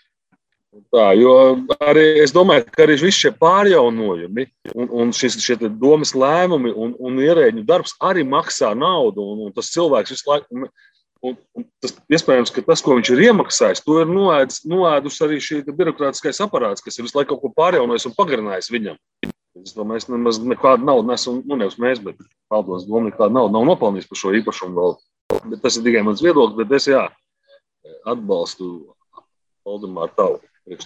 Tā, jo arī es domāju, ka arī visi šie pārjaunojumi un, un šis, šie domas lēmumi un, un ierēģņu darbs arī maksā naudu, un, un tas cilvēks visu laiku, un, un, un tas, iespējams, ka tas, ko viņš ir iemaksājis, to ir noēdus, noēdus arī šī birokrātiskais aparāts, kas ir visu laiku kaut ko pārjaunojis un pagarinājis viņam. Es domāju, es nemaz nekādu naudu nesmu, nu nevis mēs, bet paldos domu nekādu naudu nav nopelnījis par šo īpašumu vēl. Bet tas ir tikai mans viedoklis, bet es, jā, atbalstu Valdemāru tavu.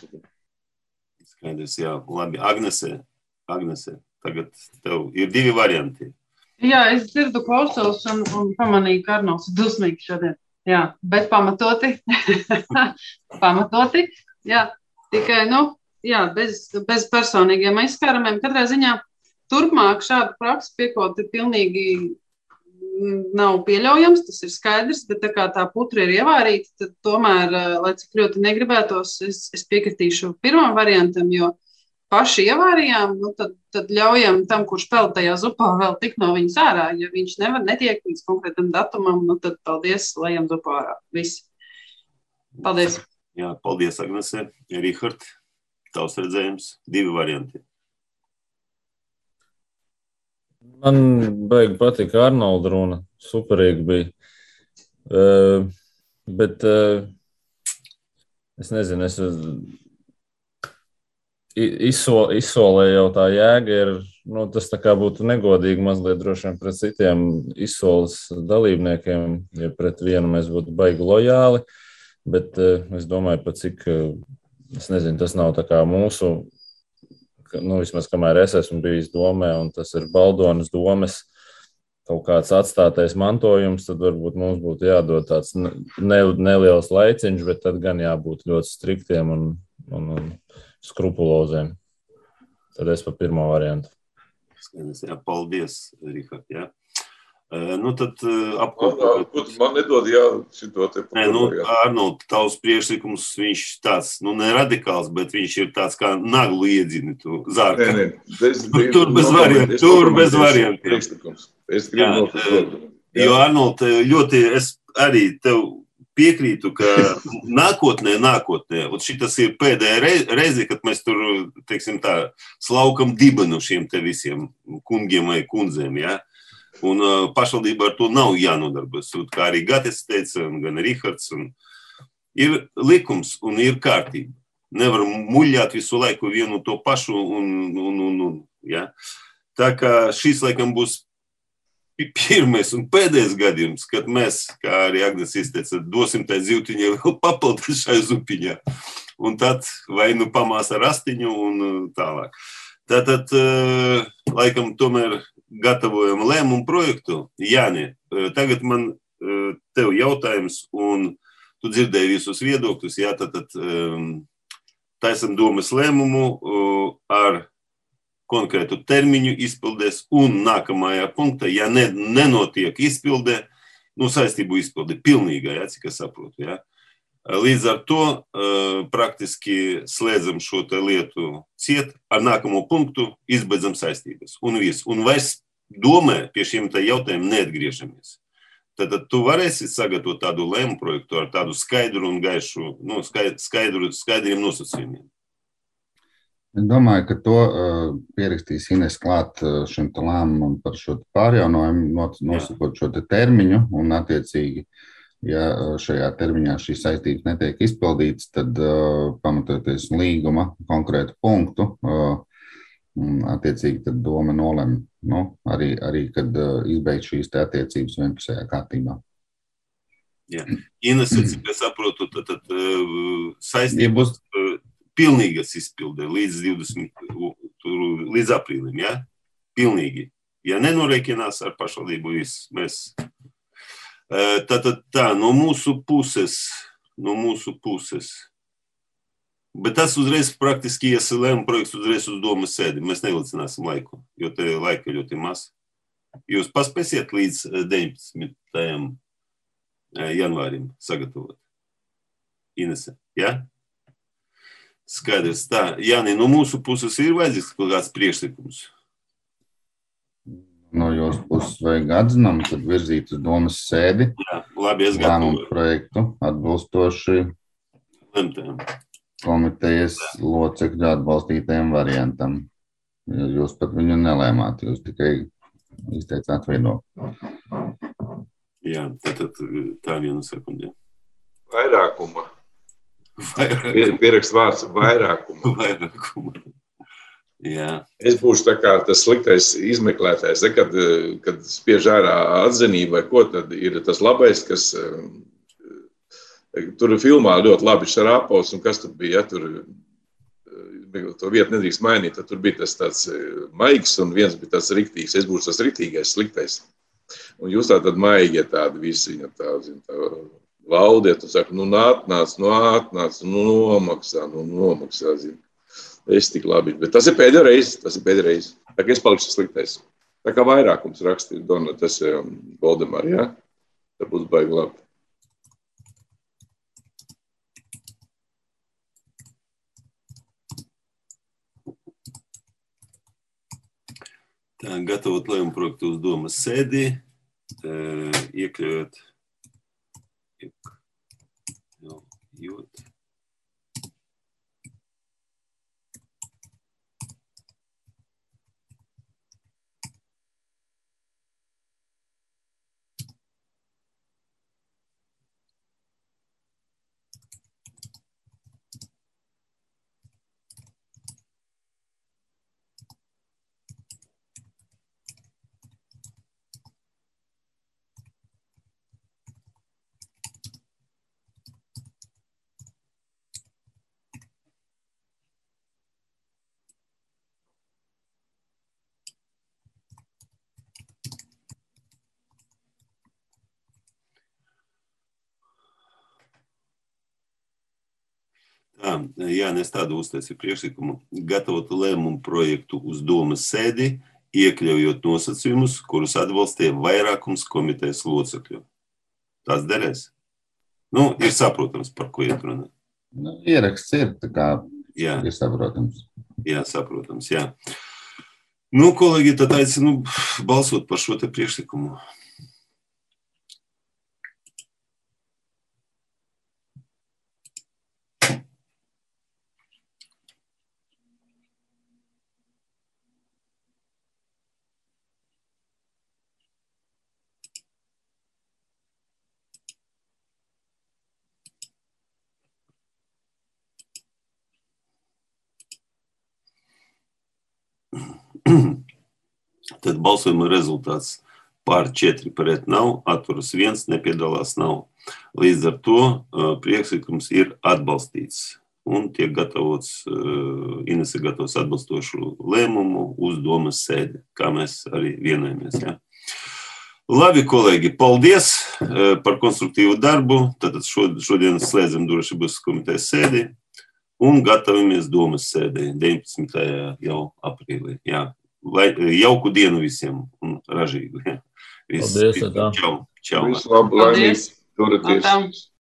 Skaidrs, jā. Labi, Agnese, Agnese, tagad tev ir divi varianti. Jā, es dzirdu klausos un, un pamanīju, ka Arnolds ir dusmīgi šodien. Jā, bet pamatoti. pamatoti. Jā, tikai, nu, jā, bez, bez personīgiem aizskārumiem. Katrā ziņā turpmāk šāda praksa piekot ir pilnīgi nav pieļaujams, tas ir skaidrs, bet tā kā tā putra ir ievārīta, tad tomēr, lai cik ļoti negribētos, es, es piekritīšu pirmam variantam, jo paši ievārījām, nu, tad, tad ļaujam tam, kurš peld tajā zupā, vēl tik no viņas ārā. Ja viņš nevar, netiek līdz konkrētam datumam, nu, tad paldies, lejam zupā ārā. Visi. Paldies. Jā, paldies, Agnese. Rihard, tavs redzējums, divi varianti. Man baigi patika Arnolda runa, superīgi bija. Uh, bet uh, es nezinu, es izso, izsolē jau tā jēga ir, nu, tas tā kā būtu negodīgi mazliet droši vien pret citiem izsoles dalībniekiem, ja pret vienu mēs būtu baigi lojāli, bet uh, es domāju, pat cik, uh, es nezinu, tas nav tā kā mūsu, nu, vismaz kamēr es esmu bijis domē, un tas ir Baldonas domes kaut kāds atstātais mantojums, tad varbūt mums būtu jādod tāds ne, neliels laiciņš, bet tad gan jābūt ļoti striktiem un, un, un skrupuloziem. Tad es pa pirmo variantu. Jā, paldies, Rihard, jā. Nu, tad apkopot. Man, man nedod, jā, šito te. Nē, nu, Arnold, tavs priekšlikums, viņš tāds, nu, ne radikāls, bet viņš ir tāds kā naglu iedzini, tu zārka. Nē, nē, es, tur bez variantiem, tur bez variantiem. Es gribu nopirkt. Jo, Arnold, ļoti, es arī tev piekrītu, ka nākotnē, nākotnē, un šitas ir pēdējā reize, kad mēs tur, teiksim tā, slaukam dibenu šiem te visiem kungiem vai kundzēm, jā. Un uh, pašvaldība ar to nav jānodarbojas. Kā arī Gatis teica, gan Rihards. Un ir likums un ir kārtība. Nevar muļāt visu laiku vienu to pašu. Un, un, un, un, ja? Tā kā šis laikam būs pirmais un pēdējais gadījums, kad mēs, kā arī Agnes izteica, dosim tai zivtiņai vēl papildīt šai zupiņā. Un tad vai nu pamāsa rastiņu un tālāk. Tātad, uh, laikam, tomēr gatavojam lēmumu projektu. Jāni, tagad man tev jautājums, un tu dzirdēji visus viedokļus, jā, tātad taisam domas lēmumu ar konkrētu termiņu izpildēs, un nākamajā punktā, ja ne, nenotiek izpildē, nu, saistību izpildē pilnīgā, jā, cik es saprotu, jā. Līdz ar to praktiski slēdzam šo te lietu ciet, ar nākamo punktu izbeidzam saistības. Un viss. Un vairs domē pie šiem te jautājumiem neatgriežamies. Tad tu varēsi sagatavot tādu lēmu projektu ar tādu skaidru un gaišu, nu, skaidru, skaidriem nosacījumiem. Es domāju, ka to uh, pierakstīs Ines klāt uh, šim te lēmumam par šo pārjaunojumu, nosakot šo te termiņu un attiecīgi. Ja šajā termiņā šīs saistības netiek izpildītas, tad uh, pamatoties līguma konkrētu punktu, uh, attiecīgi tad doma nolem, nu, arī, arī kad uh, izbeigt šīs te attiecības vienpusējā kārtībā. Jā. Ines, cik es saprotu, tad, tad uh, saistības uh, pilnīgas izpildē līdz divdesmit līdz aprīlim, jā? Pilnīgi. Ja nenoreikinās ar pašvaldību viss, mēs... Tātad tā, no mūsu puses, no mūsu puses. Bet tas uzreiz praktiski iesilēm projekts uzreiz uz domas sēdi. Mēs nelicināsim laiku, jo te laika ļoti maz. Jūs paspēsiet līdz deviņpadsmitajam janvārim sagatavot. Inese, jā? Skaidrs, tā. Jāni, no mūsu puses ir vajadzīgs kaut kāds priekšlikums. No jūsu puses vajag atzinām, tad virzīt uz domas sēdi. Jā, labi, es gatavoju. Projektu atbilstoši lemtēm komitejas locekļu atbalstītajam variantam. Jūs pat viņu nelēmāt, jūs tikai izteicāt viedokli. Jā, tad tā viena sekundē. Vairākuma. Vairākuma. Pierakst vārds vairākuma. Vairākuma. Jā. Es būšu tā kā tas sliktais izmeklētājs, kad, kad spiež ārā atzinību vai ko, tad ir tas labais, kas tur filmā ļoti labi Šarāpovs, un kas tur bija, ja tur to vietu nedrīkst mainīt, tad tur bija tas tāds maigs, un viens bija tas riktīgs, es būšu tas riktīgais, sliktais. Un jūs tā tad maigi tādi visi, ja tā, zin, tā valdiet, un saka, nu atnāc, nu atnāc, nu nomaksā, nu nomaksā, zin. Es tik labi. Bet tas ir pēdējā reize. Tas ir pēdējā reize. Tā kā es palikšu sliktais. Tā kā vairākums rakstīja Donatas un Voldemar, jā? Tā būs baigi labi. Tā, gatavot lēmumu projektu uz domas sēdī, iekļaujot, jūt. Tā, Jānis tādu uztaisīja priekšlikumu, gatavot lēmumu projektu uz domas sēdi, iekļaujot nosacījumus, kurus atbalstīja vairākums komitejas locekļu. Tās derēs? Nu, ir saprotams, par ko iet runa. Nu, ieraksts ir, tā kā jā. Ir saprotams. Jā, saprotams, jā. Nu, kolēģi, tad aicinu balsot par šo te priekšlikumu. Tad balsojuma rezultāts pār četri pret nav, atturas viens, nepiedalās nav. Līdz ar to priekšlikums ir atbalstīts un tiek gatavots, Inese gatavs atbalstošu lēmumu uz domas sēdi, kā mēs arī vienojamies. Jā. Labi, kolēģi, paldies par konstruktīvu darbu. Tātad šodien slēdzam drošības komitejas sēdi un gatavamies domas sēdē deviņpadsmitajā jau aprīlī. Jā. Lai, jauku dienu visiem un ražīgu. Ja. Viss, Paldies, viss, čau, čau. Visu labu, laimīgi, turaties.